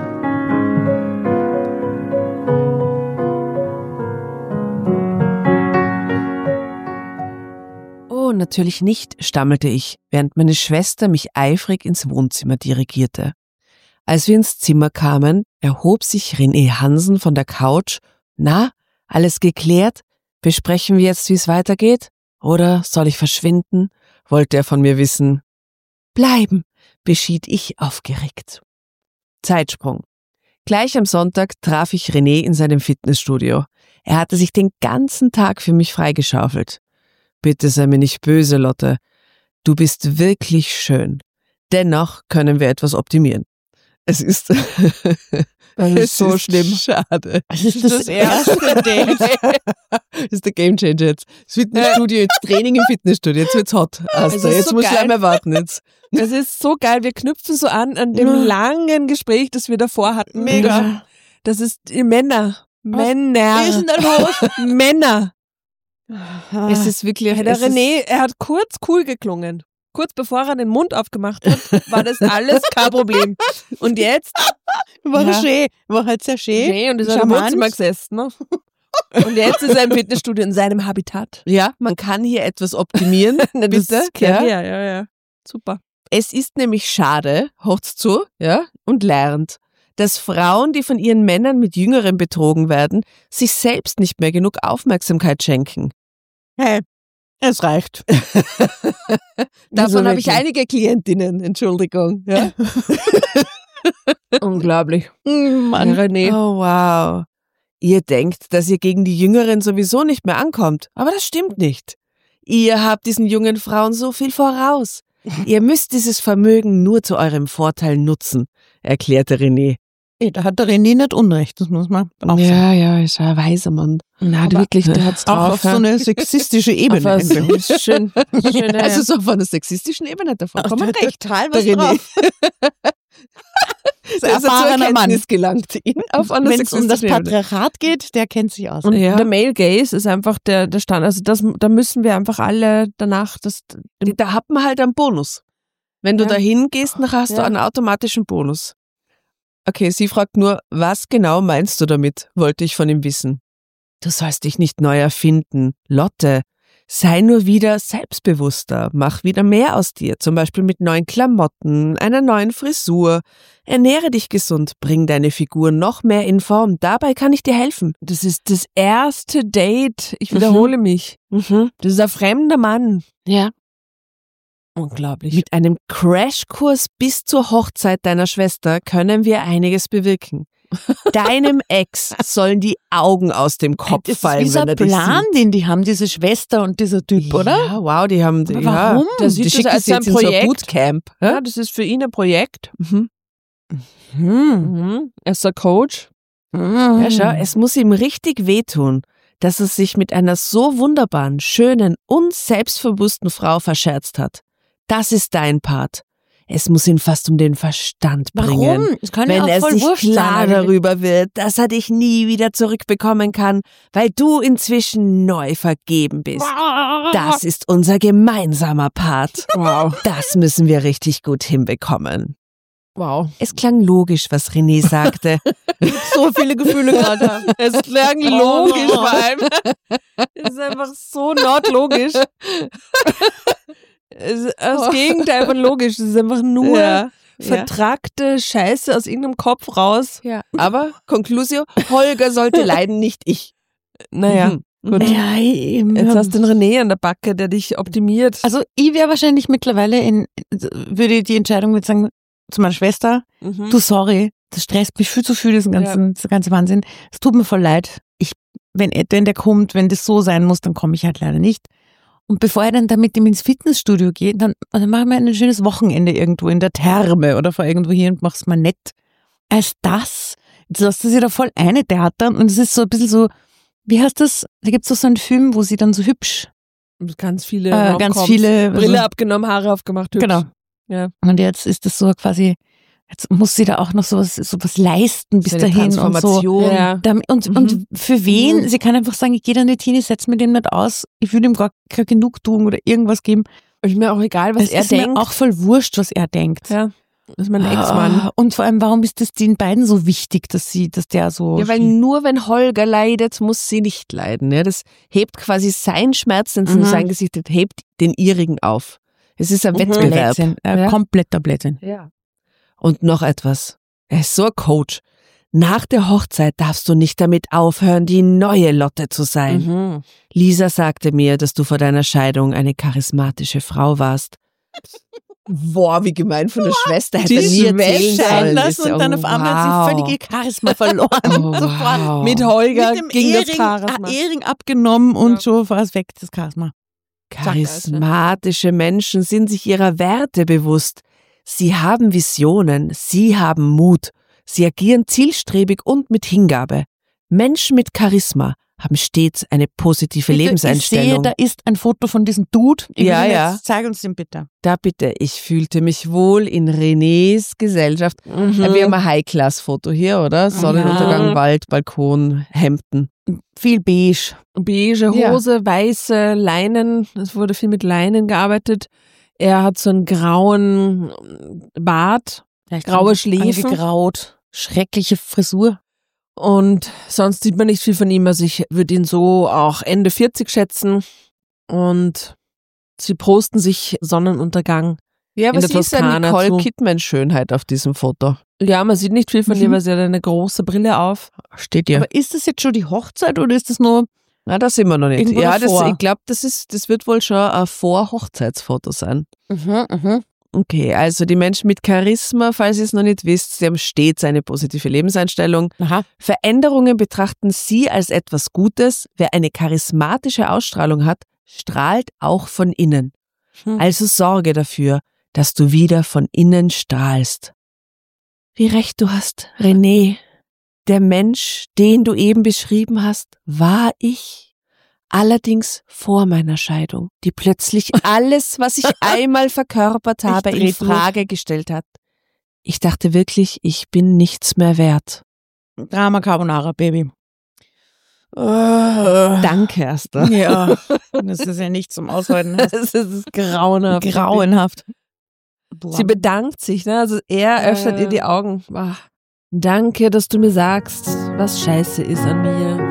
Oh, natürlich nicht, stammelte ich, während meine Schwester mich eifrig ins Wohnzimmer dirigierte. Als wir ins Zimmer kamen, erhob sich René Hansen von der Couch. Na, alles geklärt? Besprechen wir jetzt, wie es weitergeht? Oder soll ich verschwinden? Wollte er von mir wissen. Bleiben, beschied ich aufgeregt. Zeitsprung. Gleich am Sonntag traf ich René in seinem Fitnessstudio. Er hatte sich den ganzen Tag für mich freigeschaufelt. Bitte sei mir nicht böse, Lotte. Du bist wirklich schön. Dennoch können wir etwas optimieren. Es ist so schlimm. Schade. Das ist das erste Date. Das ist der Gamechanger jetzt. Das Fitnessstudio, jetzt Training im Fitnessstudio. Jetzt wird's hot. Asta, jetzt so muss ich geil. einmal warten jetzt. Es ist so geil, wir knüpfen so an dem langen Gespräch, das wir davor hatten. Mega. Das ist die Männer. Wie ist denn da los? Männer. Es ist wirklich... Der René, er hat kurz cool geklungen. Kurz bevor er den Mund aufgemacht hat, war das alles kein Problem. Und jetzt War schön. War halt sehr schön. und ist er im Charmant. Wohnzimmer gesessen. Ne? Und jetzt ist er im Fitnessstudio in seinem Habitat. Ja, man kann hier etwas optimieren. Bitte. Ja. Super. Es ist nämlich schade, hört's zu, ja, und lernt, dass Frauen, die von ihren Männern mit Jüngeren betrogen werden, sich selbst nicht mehr genug Aufmerksamkeit schenken. Hey, es reicht. Davon habe ich einige Klientinnen, Entschuldigung. Ja. Unglaublich. Mann. René. Oh, wow. Ihr denkt, dass ihr gegen die Jüngeren sowieso nicht mehr ankommt, aber das stimmt nicht. Ihr habt diesen jungen Frauen so viel voraus. Ihr müsst dieses Vermögen nur zu eurem Vorteil nutzen, erklärte René. Da hat der René nicht Unrecht, das muss man auch sagen. Ja, ist ein weiser Mann. Na, wirklich, der hat's Auch drauf. auf so eine sexistische Ebene. Schön. Also so auf einer sexistischen Ebene davon. Komm mal recht. Total Der was René. drauf. Der ist erfahrener zur Mann. Erkenntnis gelangt. Auf einer Wenn es um das sexistischen Ebene. Patriarchat geht, der kennt sich aus. Und der Male Gaze ist einfach der Stand. Also da müssen wir einfach alle danach, da hat man halt einen Bonus. Wenn du Ja. da hingehst, nachher hast du einen automatischen Bonus. Okay, sie fragt nur, was genau meinst du damit, wollte ich von ihm wissen. Du sollst dich nicht neu erfinden. Lotte, sei nur wieder selbstbewusster. Mach wieder mehr aus dir, zum Beispiel mit neuen Klamotten, einer neuen Frisur. Ernähre dich gesund, bring deine Figur noch mehr in Form. Dabei kann ich dir helfen. Das ist das erste Date. Ich wiederhole mich. Das ist ein fremder Mann. Ja. Unglaublich. Mit einem Crashkurs bis zur Hochzeit deiner Schwester können wir einiges bewirken. Deinem Ex sollen die Augen aus dem Kopf Das ist fallen, wie so wenn er ein dich Plan, sieht. den die haben, diese Schwester und dieser Typ, oder? Ja, wow, die haben Aber warum? Ja, das Die sieht schicken das als sie ein jetzt in so ein Projekt. Bootcamp. Ja, das ist für ihn ein Projekt. Er ist ein Coach. Ja, schau, es muss ihm richtig wehtun, dass er sich mit einer so wunderbaren, schönen und selbstbewussten Frau verscherzt hat. Das ist dein Part. Es muss ihn fast um den Verstand bringen. Warum? Es kann ja Wenn auch er voll sich wurscht klar sein, darüber wird, dass er dich nie wieder zurückbekommen kann, weil du inzwischen neu vergeben bist. Das ist unser gemeinsamer Part. Wow. Das müssen wir richtig gut hinbekommen. Wow. Es klang logisch, was René sagte. so viele Gefühle gerade. Es klang logisch vor allem. Es ist einfach so not logisch. Es ist das Gegenteil von logisch. Es ist einfach nur vertragte Scheiße aus irgendeinem Kopf raus. Ja. Aber, Conclusio, Holger sollte leiden, nicht ich. Naja, gut. Ja, eben. Jetzt hast du den René an der Backe, der dich optimiert. Also ich wäre wahrscheinlich mittlerweile würde die Entscheidung mit sagen, zu meiner Schwester, du sorry, das stresst mich viel zu viel, dieser ganze Wahnsinn. Es tut mir voll leid. Wenn der kommt, wenn das so sein muss, dann komme ich halt leider nicht. Und bevor er dann da mit ihm ins Fitnessstudio geht, dann machen wir ein schönes Wochenende irgendwo in der Therme oder fahr irgendwo hier und mach's mal nett. Als das, jetzt lässt er sich da voll eintheatern und es ist so ein bisschen so, wie heißt das? Da gibt's doch so einen Film, wo sie dann so hübsch, ganz viele Brille abgenommen, Haare aufgemacht, hübsch. Genau. Ja. Und jetzt ist das so quasi, jetzt muss sie da auch noch sowas leisten bis Seine dahin und so. Transformation. Ja. Und für wen? Sie kann einfach sagen, ich gehe dann nicht hin, ich setze mir den nicht aus, ich würde ihm gar keine Genugtuung oder irgendwas geben. Ist mir auch egal, was Es er ist denkt. mir auch voll wurscht, was er denkt. Ja. Das ist mein Ex-Mann. Und vor allem, warum ist das den beiden so wichtig, dass der so... Ja, weil nur wenn Holger leidet, muss sie nicht leiden. Ja, das hebt quasi sein Schmerz, den in sein Gesicht hat, hebt den ihrigen auf. Es ist ein Wettbewerb. Blödsinn, Ja. kompletter Blödsinn. Ja. Und noch etwas. Er ist so ein Coach. Nach der Hochzeit darfst du nicht damit aufhören, die neue Lotte zu sein. Lisa sagte mir, dass du vor deiner Scheidung eine charismatische Frau warst. Boah, wie gemein von der Schwester. Hätte er nie erzählen sollen. Lassen und dann auf einmal hat sie völlige Charisma verloren. Sofort. Mit Holger Mit dem ging das Ehering, Charisma. Ehering abgenommen und schon war es weg, das Charisma. Charismatische Menschen sind sich ihrer Werte bewusst. Sie haben Visionen, sie haben Mut, sie agieren zielstrebig und mit Hingabe. Menschen mit Charisma haben stets eine positive Lebenseinstellung. Ich sehe, da ist ein Foto von diesem Dude. Ja. Zeig uns den bitte. Da bitte, ich fühlte mich wohl in Renés Gesellschaft. Wir haben ein High-Class-Foto hier, oder? Sonnenuntergang, Wald, Balkon, Hemden. Viel beige. Beige Hose, weiße Leinen. Es wurde viel mit Leinen gearbeitet. Er hat so einen grauen Bart, graue Schläfen. Angegraut. Schreckliche Frisur. Und sonst sieht man nicht viel von ihm. Also ich würde ihn so auch Ende 40 schätzen. Und sie posten sich Sonnenuntergang. Ja, aber sie ist ja Nicole Kidman-Schönheit auf diesem Foto. Ja, man sieht nicht viel von ihr, weil sie hat eine große Brille auf. Steht ja. Aber ist das jetzt schon die Hochzeit oder ist das nur... Na, das sind wir noch nicht. Ja, ich glaube, das wird wohl schon ein Vor-Hochzeitsfoto sein. Okay, also die Menschen mit Charisma, falls ihr es noch nicht wisst, sie haben stets eine positive Lebenseinstellung. Aha. Veränderungen betrachten sie als etwas Gutes. Wer eine charismatische Ausstrahlung hat, strahlt auch von innen. Also sorge dafür, dass du wieder von innen strahlst. Wie recht du hast, René. Der Mensch, den du eben beschrieben hast, war ich. Allerdings vor meiner Scheidung, die plötzlich alles, was ich einmal verkörpert habe, in Frage gestellt hat. Ich dachte wirklich, ich bin nichts mehr wert. Drama Carbonara, Baby. Danke, Asta. Ja, das ist ja nicht zum Aushalten. Das ist grauenhaft. Grauenhaft. Sie bedankt sich, ne? Also er öffnet ihr die Augen. Danke, dass du mir sagst, was scheiße ist an mir.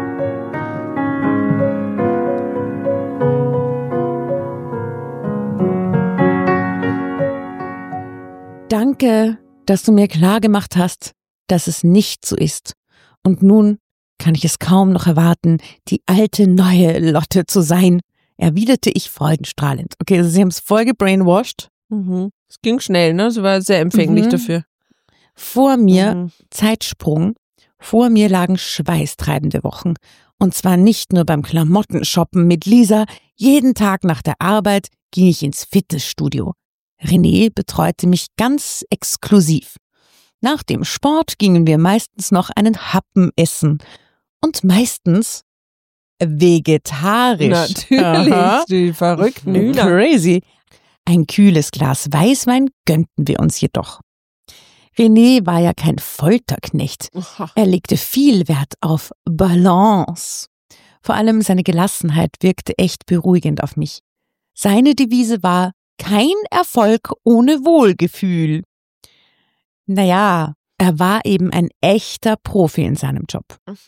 Danke, dass du mir klargemacht hast, dass es nicht so ist. Und nun kann ich es kaum noch erwarten, die alte, neue Lotte zu sein, erwiderte ich freudenstrahlend. Okay, also sie haben es voll gebrainwashed. Es ging schnell, ne? Sie war sehr empfänglich dafür. Vor mir, Zeitsprung, vor mir lagen schweißtreibende Wochen. Und zwar nicht nur beim Klamottenshoppen mit Lisa. Jeden Tag nach der Arbeit ging ich ins Fitnessstudio. René betreute mich ganz exklusiv. Nach dem Sport gingen wir meistens noch einen Happen essen. Und meistens vegetarisch. Natürlich, die verrückten Hühner. Crazy. Ein kühles Glas Weißwein gönnten wir uns jedoch. René war ja kein Folterknecht. Er legte viel Wert auf Balance. Vor allem seine Gelassenheit wirkte echt beruhigend auf mich. Seine Devise war: kein Erfolg ohne Wohlgefühl. Naja, er war eben ein echter Profi in seinem Job.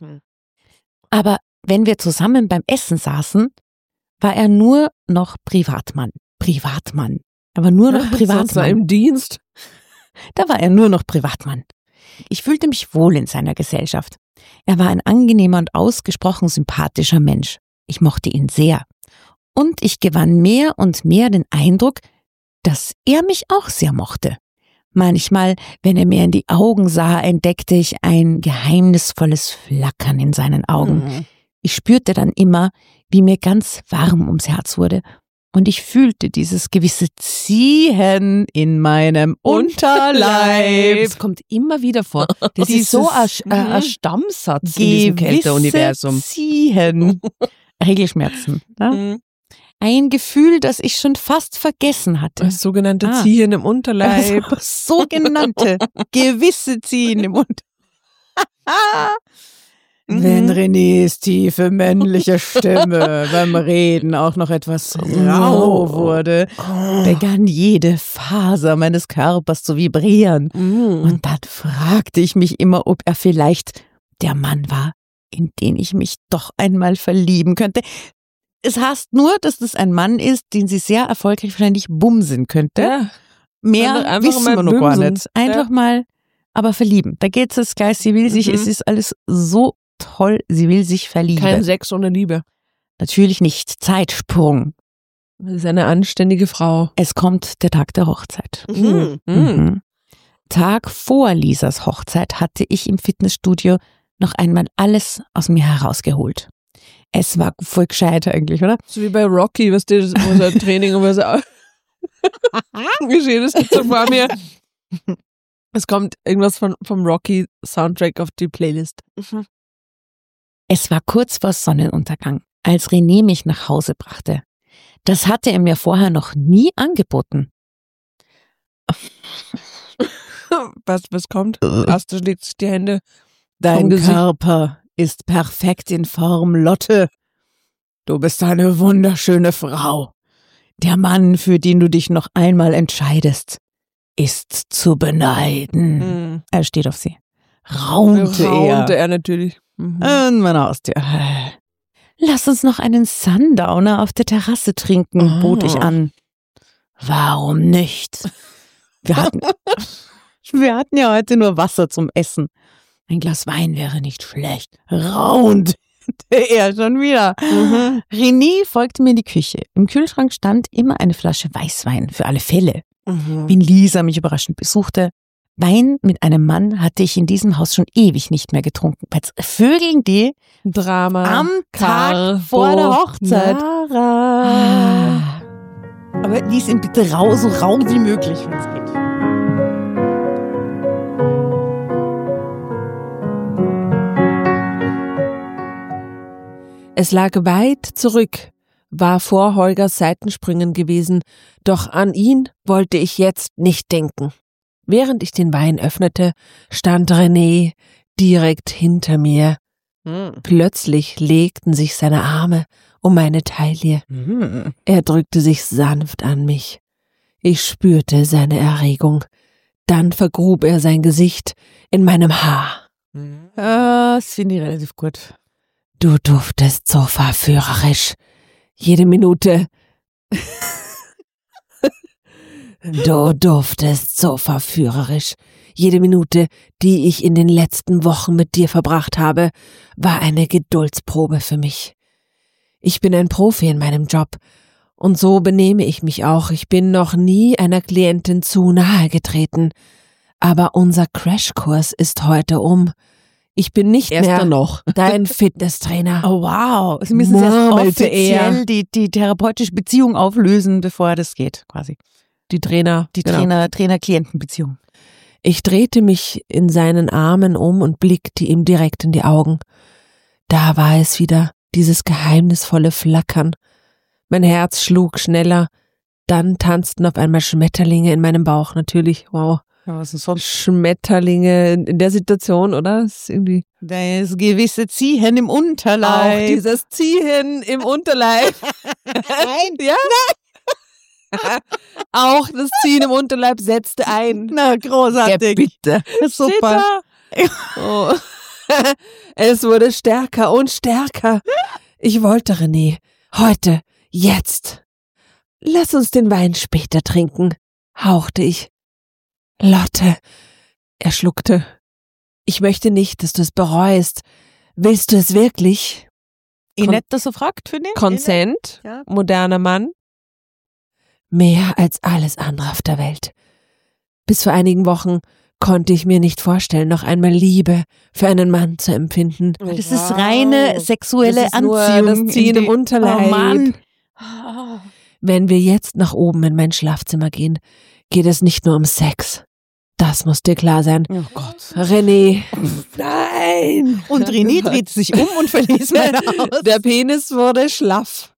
Aber wenn wir zusammen beim Essen saßen, war er nur noch Privatmann. Er war nur noch Privatmann. Das war im Dienst. Da war er nur noch Privatmann. Ich fühlte mich wohl in seiner Gesellschaft. Er war ein angenehmer und ausgesprochen sympathischer Mensch. Ich mochte ihn sehr. Und ich gewann mehr und mehr den Eindruck, dass er mich auch sehr mochte. Manchmal, wenn er mir in die Augen sah, entdeckte ich ein geheimnisvolles Flackern in seinen Augen. Ich spürte dann immer, wie mir ganz warm ums Herz wurde. Und ich fühlte dieses gewisse Ziehen in meinem Unterleib. Das kommt immer wieder vor. Das ist so ein Stammsatz in diesem Kälteuniversum. Ziehen. Regelschmerzen. Ja? Ein Gefühl, das ich schon fast vergessen hatte. Das sogenannte Ziehen im Unterleib. Sogenannte gewisse Ziehen im Unterleib. Wenn Renés tiefe männliche Stimme beim Reden auch noch etwas rau wurde, begann jede Faser meines Körpers zu vibrieren. Und dann fragte ich mich immer, ob er vielleicht der Mann war, in den ich mich doch einmal verlieben könnte. Es heißt nur, dass das ein Mann ist, den sie sehr erfolgreich wahrscheinlich bumsen könnte. Ja. Mehr wissen wir noch gar nicht. Einfach mal, aber verlieben. Da geht es gleich, sie will sich, es ist alles so toll, sie will sich verlieben. Kein Sex ohne Liebe. Natürlich nicht. Zeitsprung. Das ist eine anständige Frau. Es kommt der Tag der Hochzeit. Tag vor Lisas Hochzeit hatte ich im Fitnessstudio noch einmal alles aus mir herausgeholt. Es war voll gescheit eigentlich, oder? So wie bei Rocky, was das unser Training und was geschehen ist, so vor mir. Es kommt irgendwas vom Rocky Soundtrack auf die Playlist. Es war kurz vor Sonnenuntergang, als René mich nach Hause brachte. Das hatte er mir vorher noch nie angeboten. Was kommt? Asta schlägt sich die Hände. Dein Körper ist perfekt in Form, Lotte. Du bist eine wunderschöne Frau. Der Mann, für den du dich noch einmal entscheidest, ist zu beneiden. Er steht auf sie. Raunte er natürlich. Und mein Haustier. Lass uns noch einen Sundowner auf der Terrasse trinken, bot ich an. Warum nicht? Wir hatten ja heute nur Wasser zum Essen. Ein Glas Wein wäre nicht schlecht. Raunte er schon wieder. René folgte mir in die Küche. Im Kühlschrank stand immer eine Flasche Weißwein für alle Fälle. Wenn Lisa mich überraschend besuchte. Wein mit einem Mann hatte ich in diesem Haus schon ewig nicht mehr getrunken. Jetzt vögeln die Drama am Tag vor der Hochzeit. Aber lies ihn bitte so rau wie möglich, wenn es geht. Es lag weit zurück, war vor Holgers Seitensprüngen gewesen, doch an ihn wollte ich jetzt nicht denken. Während ich den Wein öffnete, stand René direkt hinter mir. Plötzlich legten sich seine Arme um meine Taille. Er drückte sich sanft an mich. Ich spürte seine Erregung. Dann vergrub er sein Gesicht in meinem Haar. Das finde ich relativ gut. Du duftest so verführerisch. Jede Minute. Du duftest so verführerisch. Jede Minute, die ich in den letzten Wochen mit dir verbracht habe, war eine Geduldsprobe für mich. Ich bin ein Profi in meinem Job. Und so benehme ich mich auch. Ich bin noch nie einer Klientin zu nahe getreten. Aber unser Crashkurs ist heute um. Ich bin nicht mehr noch dein Fitnesstrainer. Oh wow, Sie müssen jetzt offiziell die therapeutische Beziehung auflösen, bevor das geht, quasi. Die Trainer-Klienten-Beziehung. Ich drehte mich in seinen Armen um und blickte ihm direkt in die Augen. Da war es wieder, dieses geheimnisvolle Flackern. Mein Herz schlug schneller. Dann tanzten auf einmal Schmetterlinge in meinem Bauch, natürlich. Wow. Ja, was ist sonst? Schmetterlinge in der Situation, oder? Das ist irgendwie. Das gewisse Ziehen im Unterleib. Auch dieses Ziehen im Unterleib. Nein. Ja? Auch das Ziehen im Unterleib setzte ein. Na, großartig. Bitte. Super. Oh. Es wurde stärker und stärker. Ich wollte, René, heute, jetzt. Lass uns den Wein später trinken, hauchte ich. Lotte, er schluckte. Ich möchte nicht, dass du es bereust. Willst du es wirklich? Nett, dass er fragt, finde ich. Consent, Ja. moderner Mann. Mehr als alles andere auf der Welt. Bis vor einigen Wochen konnte ich mir nicht vorstellen, noch einmal Liebe für einen Mann zu empfinden. Das ist reine sexuelle Das ist nur Anziehung. das Ziehen im Unterleib. Oh Mann. Wenn wir jetzt nach oben in mein Schlafzimmer gehen, geht es nicht nur um Sex. Das muss dir klar sein. Oh Gott. René. Nein. Und René dreht sich um und verließ mein Haus. Der Penis wurde schlaff.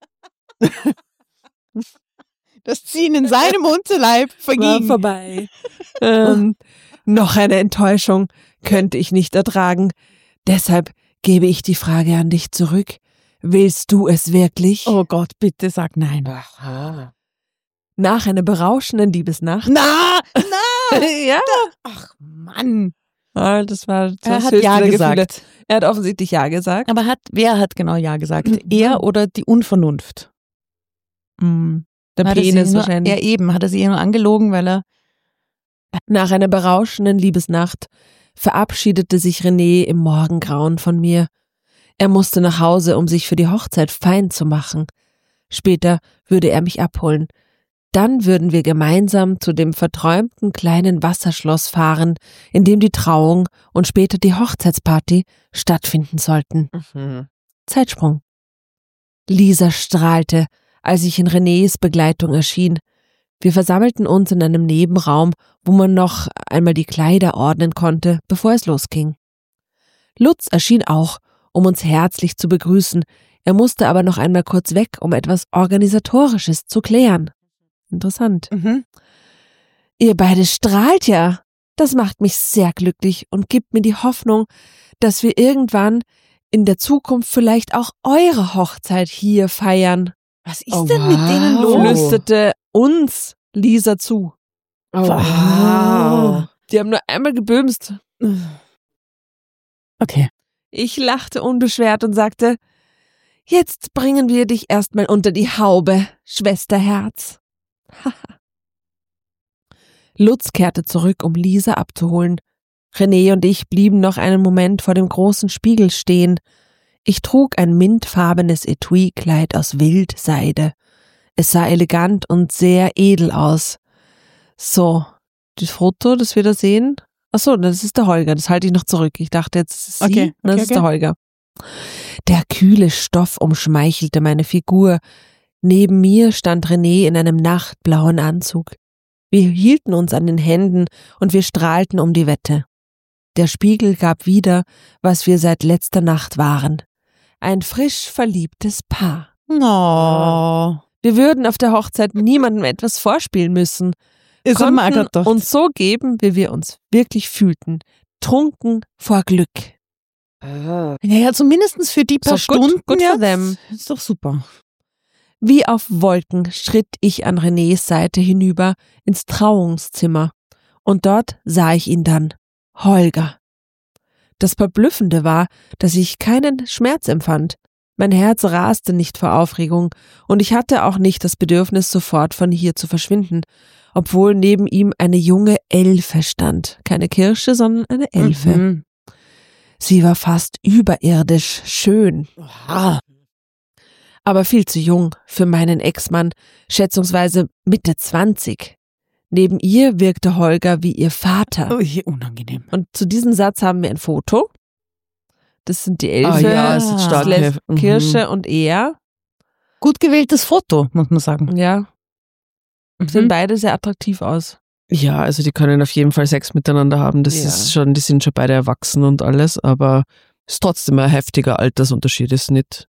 Das Ziehen in seinem Unterleib War verging. vorbei. Noch eine Enttäuschung könnte ich nicht ertragen. Deshalb gebe ich die Frage an dich zurück. Willst du es wirklich? Oh Gott, bitte sag nein. Nach einer berauschenden Liebesnacht. Na! Ja. Ach Mann. Das war Er das hat höchste ja der Gefühle. gesagt. Er hat offensichtlich Ja gesagt. Aber wer hat genau ja gesagt? Er oder die Unvernunft? Der Hat er sie Penis nur, wahrscheinlich. Ja eben, hat er sie nur angelogen, weil er... Nach einer berauschenden Liebesnacht verabschiedete sich René im Morgengrauen von mir. Er musste nach Hause, um sich für die Hochzeit fein zu machen. Später würde er mich abholen. Dann würden wir gemeinsam zu dem verträumten kleinen Wasserschloss fahren, in dem die Trauung und später die Hochzeitsparty stattfinden sollten. Zeitsprung. Lisa strahlte, als ich in Renés Begleitung erschien. Wir versammelten uns in einem Nebenraum, wo man noch einmal die Kleider ordnen konnte, bevor es losging. Lutz erschien auch, um uns herzlich zu begrüßen. Er musste aber noch einmal kurz weg, um etwas Organisatorisches zu klären. Interessant. Ihr beide strahlt ja. Das macht mich sehr glücklich und gibt mir die Hoffnung, dass wir irgendwann in der Zukunft vielleicht auch eure Hochzeit hier feiern. Was ist denn mit denen los? Flüsterte uns Lisa zu. Wow. Die haben nur einmal gebömst. Okay. Ich lachte unbeschwert und sagte, jetzt bringen wir dich erstmal unter die Haube, Schwesterherz. Lutz kehrte zurück, um Lisa abzuholen. René und ich blieben noch einen Moment vor dem großen Spiegel stehen. Ich trug ein mintfarbenes Etui-Kleid aus Wildseide. Es sah elegant und sehr edel aus. So, das Foto, das wir da sehen. Achso, das ist der Holger, das halte ich noch zurück. Ich dachte, jetzt ist es sie, das ist der Holger. Der kühle Stoff umschmeichelte meine Figur. Neben mir stand René in einem nachtblauen Anzug. Wir hielten uns an den Händen und wir strahlten um die Wette. Der Spiegel gab wieder, was wir seit letzter Nacht waren. ein frisch verliebtes Paar. Oh. Wir würden auf der Hochzeit niemandem etwas vorspielen müssen. Ist Konnten ein doch. uns so geben, wie wir uns wirklich fühlten. Trunken vor Glück. Ja, zumindest für die paar So, gut, Stunden good for jetzt, them. ist doch super. Wie auf Wolken schritt ich an Renés Seite hinüber ins Trauungszimmer. Und dort sah ich ihn dann, Holger. Das Verblüffende war, dass ich keinen Schmerz empfand. Mein Herz raste nicht vor Aufregung und ich hatte auch nicht das Bedürfnis, sofort von hier zu verschwinden, obwohl neben ihm eine junge Elfe stand. Keine Kirsche, sondern eine Elfe. Mhm. Sie war fast überirdisch schön. Aber viel zu jung für meinen Ex-Mann, schätzungsweise Mitte 20. Neben ihr wirkte Holger wie ihr Vater. Oh, je, unangenehm. Und zu diesem Satz haben wir ein Foto. Das sind die Elfe, ja, es ist stark. Kirsche und er. Gut gewähltes Foto, muss man sagen. Ja, sehen beide sehr attraktiv aus. Ja, also die können auf jeden Fall Sex miteinander haben. Das Ja. ist schon, die sind schon beide erwachsen und alles, aber ist trotzdem ein heftiger Altersunterschied, ist nicht.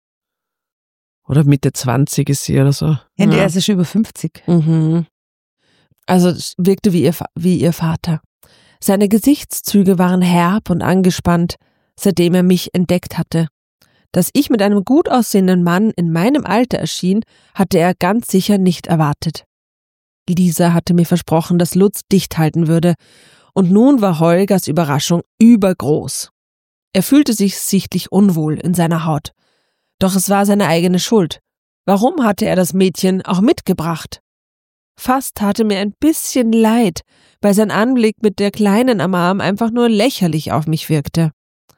Oder Mitte 20 ist sie oder so. Ja, der ist ja schon über 50. Mhm. Also es wirkte wie ihr Vater. Seine Gesichtszüge waren herb und angespannt, seitdem er mich entdeckt hatte. Dass ich mit einem gut aussehenden Mann in meinem Alter erschien, hatte er ganz sicher nicht erwartet. Lisa hatte mir versprochen, dass Lutz dicht halten würde, und nun war Holgers Überraschung übergroß. Er fühlte sich sichtlich unwohl in seiner Haut. Doch es war seine eigene Schuld. Warum hatte er das Mädchen auch mitgebracht? Fast tate mir ein bisschen leid, weil sein Anblick mit der Kleinen am Arm einfach nur lächerlich auf mich wirkte.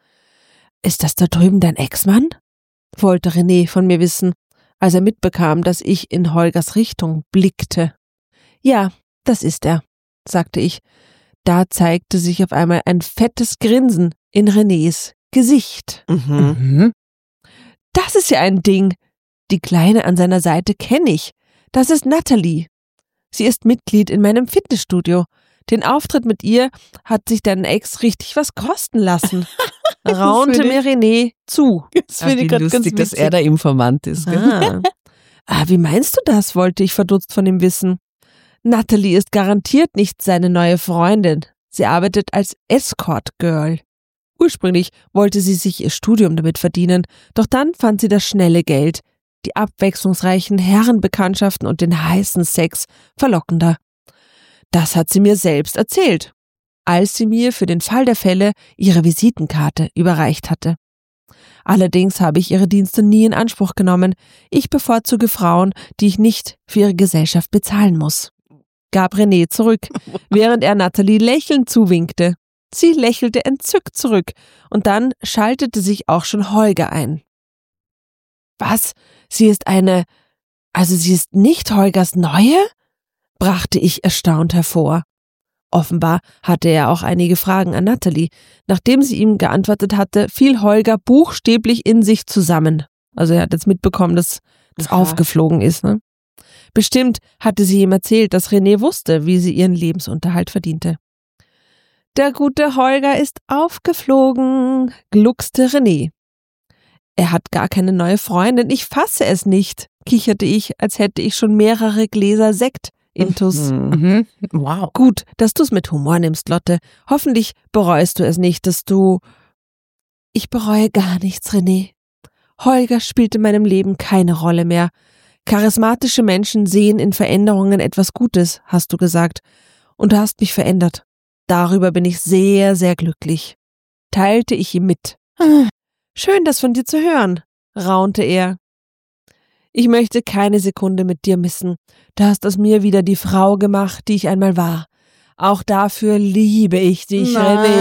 »Ist das da drüben dein Ex-Mann?« wollte René von mir wissen, als er mitbekam, dass ich in Holgers Richtung blickte. »Ja, das ist er«, sagte ich. Da zeigte sich auf einmal ein fettes Grinsen in Renés Gesicht. Mhm. »Das ist ja ein Ding. Die Kleine an seiner Seite kenne ich. Das ist Natalie. Sie ist Mitglied in meinem Fitnessstudio. Den Auftritt mit ihr hat sich dein Ex richtig was kosten lassen«, raunte mir René zu. Das finde Wie ich gerade ganz lustig, dass witzig. er der Informant ist. Gell? Wie meinst du das, wollte ich verdutzt von ihm wissen. Natalie ist garantiert nicht seine neue Freundin. Sie arbeitet als Escort-Girl. Ursprünglich wollte sie sich ihr Studium damit verdienen, doch dann fand sie das schnelle Geld, die abwechslungsreichen Herrenbekanntschaften und den heißen Sex verlockender. Das hat sie mir selbst erzählt, als sie mir für den Fall der Fälle ihre Visitenkarte überreicht hatte. Allerdings habe ich ihre Dienste nie in Anspruch genommen. Ich bevorzuge Frauen, die ich nicht für ihre Gesellschaft bezahlen muss, gab René zurück, während er Natalie lächelnd zuwinkte. Sie lächelte entzückt zurück und dann schaltete sich auch schon Holger ein. Was? Sie ist nicht Holgers Neue? Brachte ich erstaunt hervor. Offenbar hatte er auch einige Fragen an Natalie. Nachdem sie ihm geantwortet hatte, fiel Holger buchstäblich in sich zusammen. Also er hat jetzt mitbekommen, dass das aufgeflogen ist. Ne? Bestimmt hatte sie ihm erzählt, dass René wusste, wie sie ihren Lebensunterhalt verdiente. Der gute Holger ist aufgeflogen, gluckste René. Er hat gar keine neue Freundin, ich fasse es nicht, kicherte ich, als hätte ich schon mehrere Gläser Sekt intus. Mhm. Wow. Gut, dass du es mit Humor nimmst, Lotte. Hoffentlich bereust du es nicht, Ich bereue gar nichts, René. Holger spielt in meinem Leben keine Rolle mehr. Charismatische Menschen sehen in Veränderungen etwas Gutes, hast du gesagt. Und du hast mich verändert. Darüber bin ich sehr, sehr glücklich. Teilte ich ihm mit. Schön, das von dir zu hören, raunte er. Ich möchte keine Sekunde mit dir missen. Du hast aus mir wieder die Frau gemacht, die ich einmal war. Auch dafür liebe ich dich,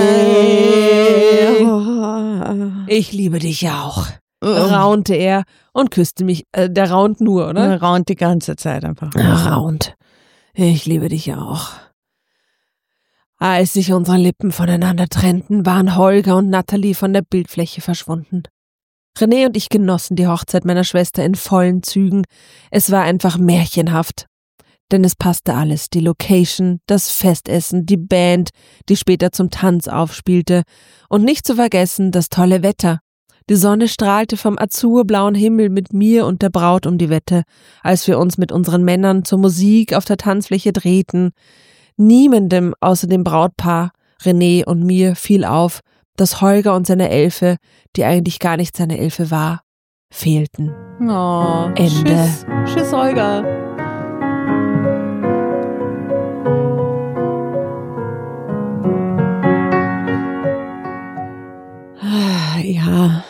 René. Ich liebe dich auch, raunte er und küsste mich. Der raunt nur, oder? Er raunt die ganze Zeit einfach. Raunt. Ich liebe dich auch. Als sich unsere Lippen voneinander trennten, waren Holger und Natalie von der Bildfläche verschwunden. René und ich genossen die Hochzeit meiner Schwester in vollen Zügen. Es war einfach märchenhaft. Denn es passte alles, die Location, das Festessen, die Band, die später zum Tanz aufspielte und nicht zu vergessen das tolle Wetter. Die Sonne strahlte vom azurblauen Himmel mit mir und der Braut um die Wette, als wir uns mit unseren Männern zur Musik auf der Tanzfläche drehten. Niemandem außer dem Brautpaar, René und mir, fiel auf, dass Holger und seine Elfe, die eigentlich gar nicht seine Elfe war, fehlten. Oh, Ende. Tschüss, Holger. Ja,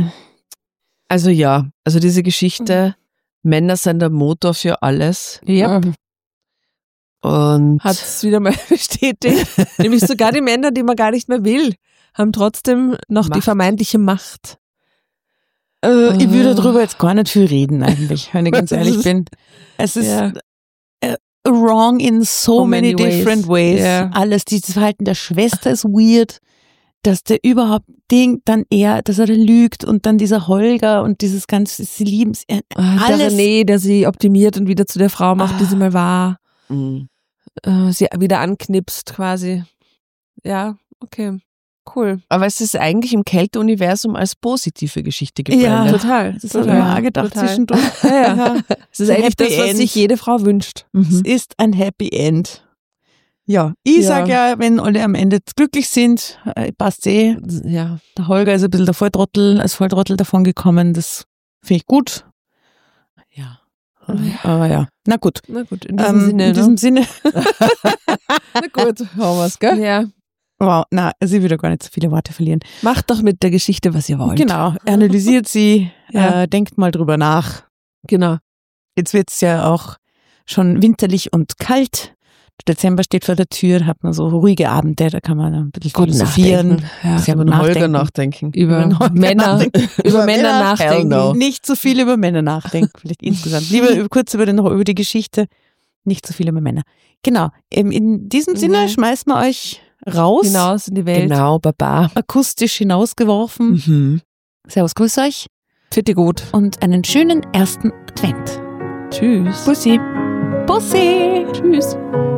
also diese Geschichte, Männer sind der Motor für alles. Ja. Und Hat es wieder mal bestätigt. Nämlich sogar die Männer, die man gar nicht mehr will, haben trotzdem noch die Macht. vermeintliche Macht. Ich würde darüber jetzt gar nicht viel reden eigentlich, wenn ich ganz ehrlich bin. Es ist wrong in so many different ways. Ja. Alles, dieses Verhalten der Schwester ist weird, dass der überhaupt denkt, dass er da lügt und dann dieser Holger und dieses ganze, sie lieben es. Der Alles. René, der sie optimiert und wieder zu der Frau macht, die sie mal war. Sie wieder anknipst quasi. Ja, okay. Cool. aber es ist eigentlich im Kälte-Universum als positive Geschichte gebrandet. Ja. Total. Das habe ich mir auch gedacht Total. zwischendurch. Ja. Es ist eigentlich Happy das, was End. sich jede Frau wünscht. Es ist ein Happy End. Ja, ich sage ja, wenn alle am Ende glücklich sind, passt eh. Ja. Der Holger ist ein bisschen als Volltrottel davon gekommen. Das finde ich gut. Ja. Aber ja. Na gut. Na gut, in diesem Sinne. In diesem Sinne. Na gut, haben wir's, gell? Ja. Wow, na, also ich will da gar nicht so viele Worte verlieren. Macht doch mit der Geschichte, was ihr wollt. Genau, analysiert sie, Ja. denkt mal drüber nach. Genau. Jetzt wird's ja auch schon winterlich und kalt. Der Dezember steht vor der Tür, hat man so ruhige Abende, da kann man ein bisschen philosophieren. Ja. Sehr gut Über den Holger nachdenken. nachdenken. Über Über Männer, nachdenken. über Männer Hell nachdenken. no. Nicht so viel über Männer nachdenken, vielleicht insgesamt. Lieber kurz über die Geschichte, nicht so viel über Männer. Genau, in diesem Sinne schmeißen wir euch raus, Hinaus in die Welt. Genau, Baba. akustisch hinausgeworfen. Servus, grüß euch Fitte gut. und einen schönen ersten Advent. Tschüss. Bussi. Bussi. Tschüss.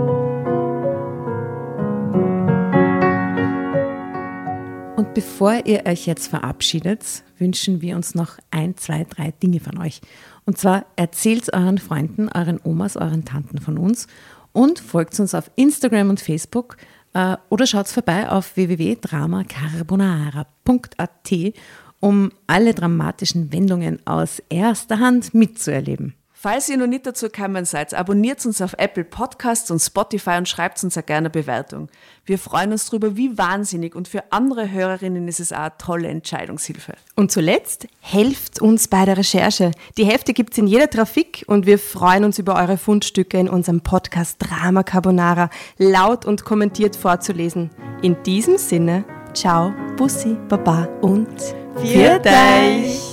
Und bevor ihr euch jetzt verabschiedet, wünschen wir uns noch 1, 2, 3 Dinge von euch. Und zwar erzählt euren Freunden, euren Omas, euren Tanten von uns und folgt uns auf Instagram und Facebook oder schaut vorbei auf www.dramacarbonara.at, um alle dramatischen Wendungen aus erster Hand mitzuerleben. Falls ihr noch nicht dazu gekommen seid, abonniert uns auf Apple Podcasts und Spotify und schreibt uns auch gerne eine Bewertung. Wir freuen uns darüber wie wahnsinnig und für andere Hörerinnen ist es auch eine tolle Entscheidungshilfe. Und zuletzt, helft uns bei der Recherche. Die Hefte gibt's in jeder Trafik und wir freuen uns über eure Fundstücke in unserem Podcast Drama Carbonara laut und kommentiert vorzulesen. In diesem Sinne, ciao, Bussi, Baba und Viert euch!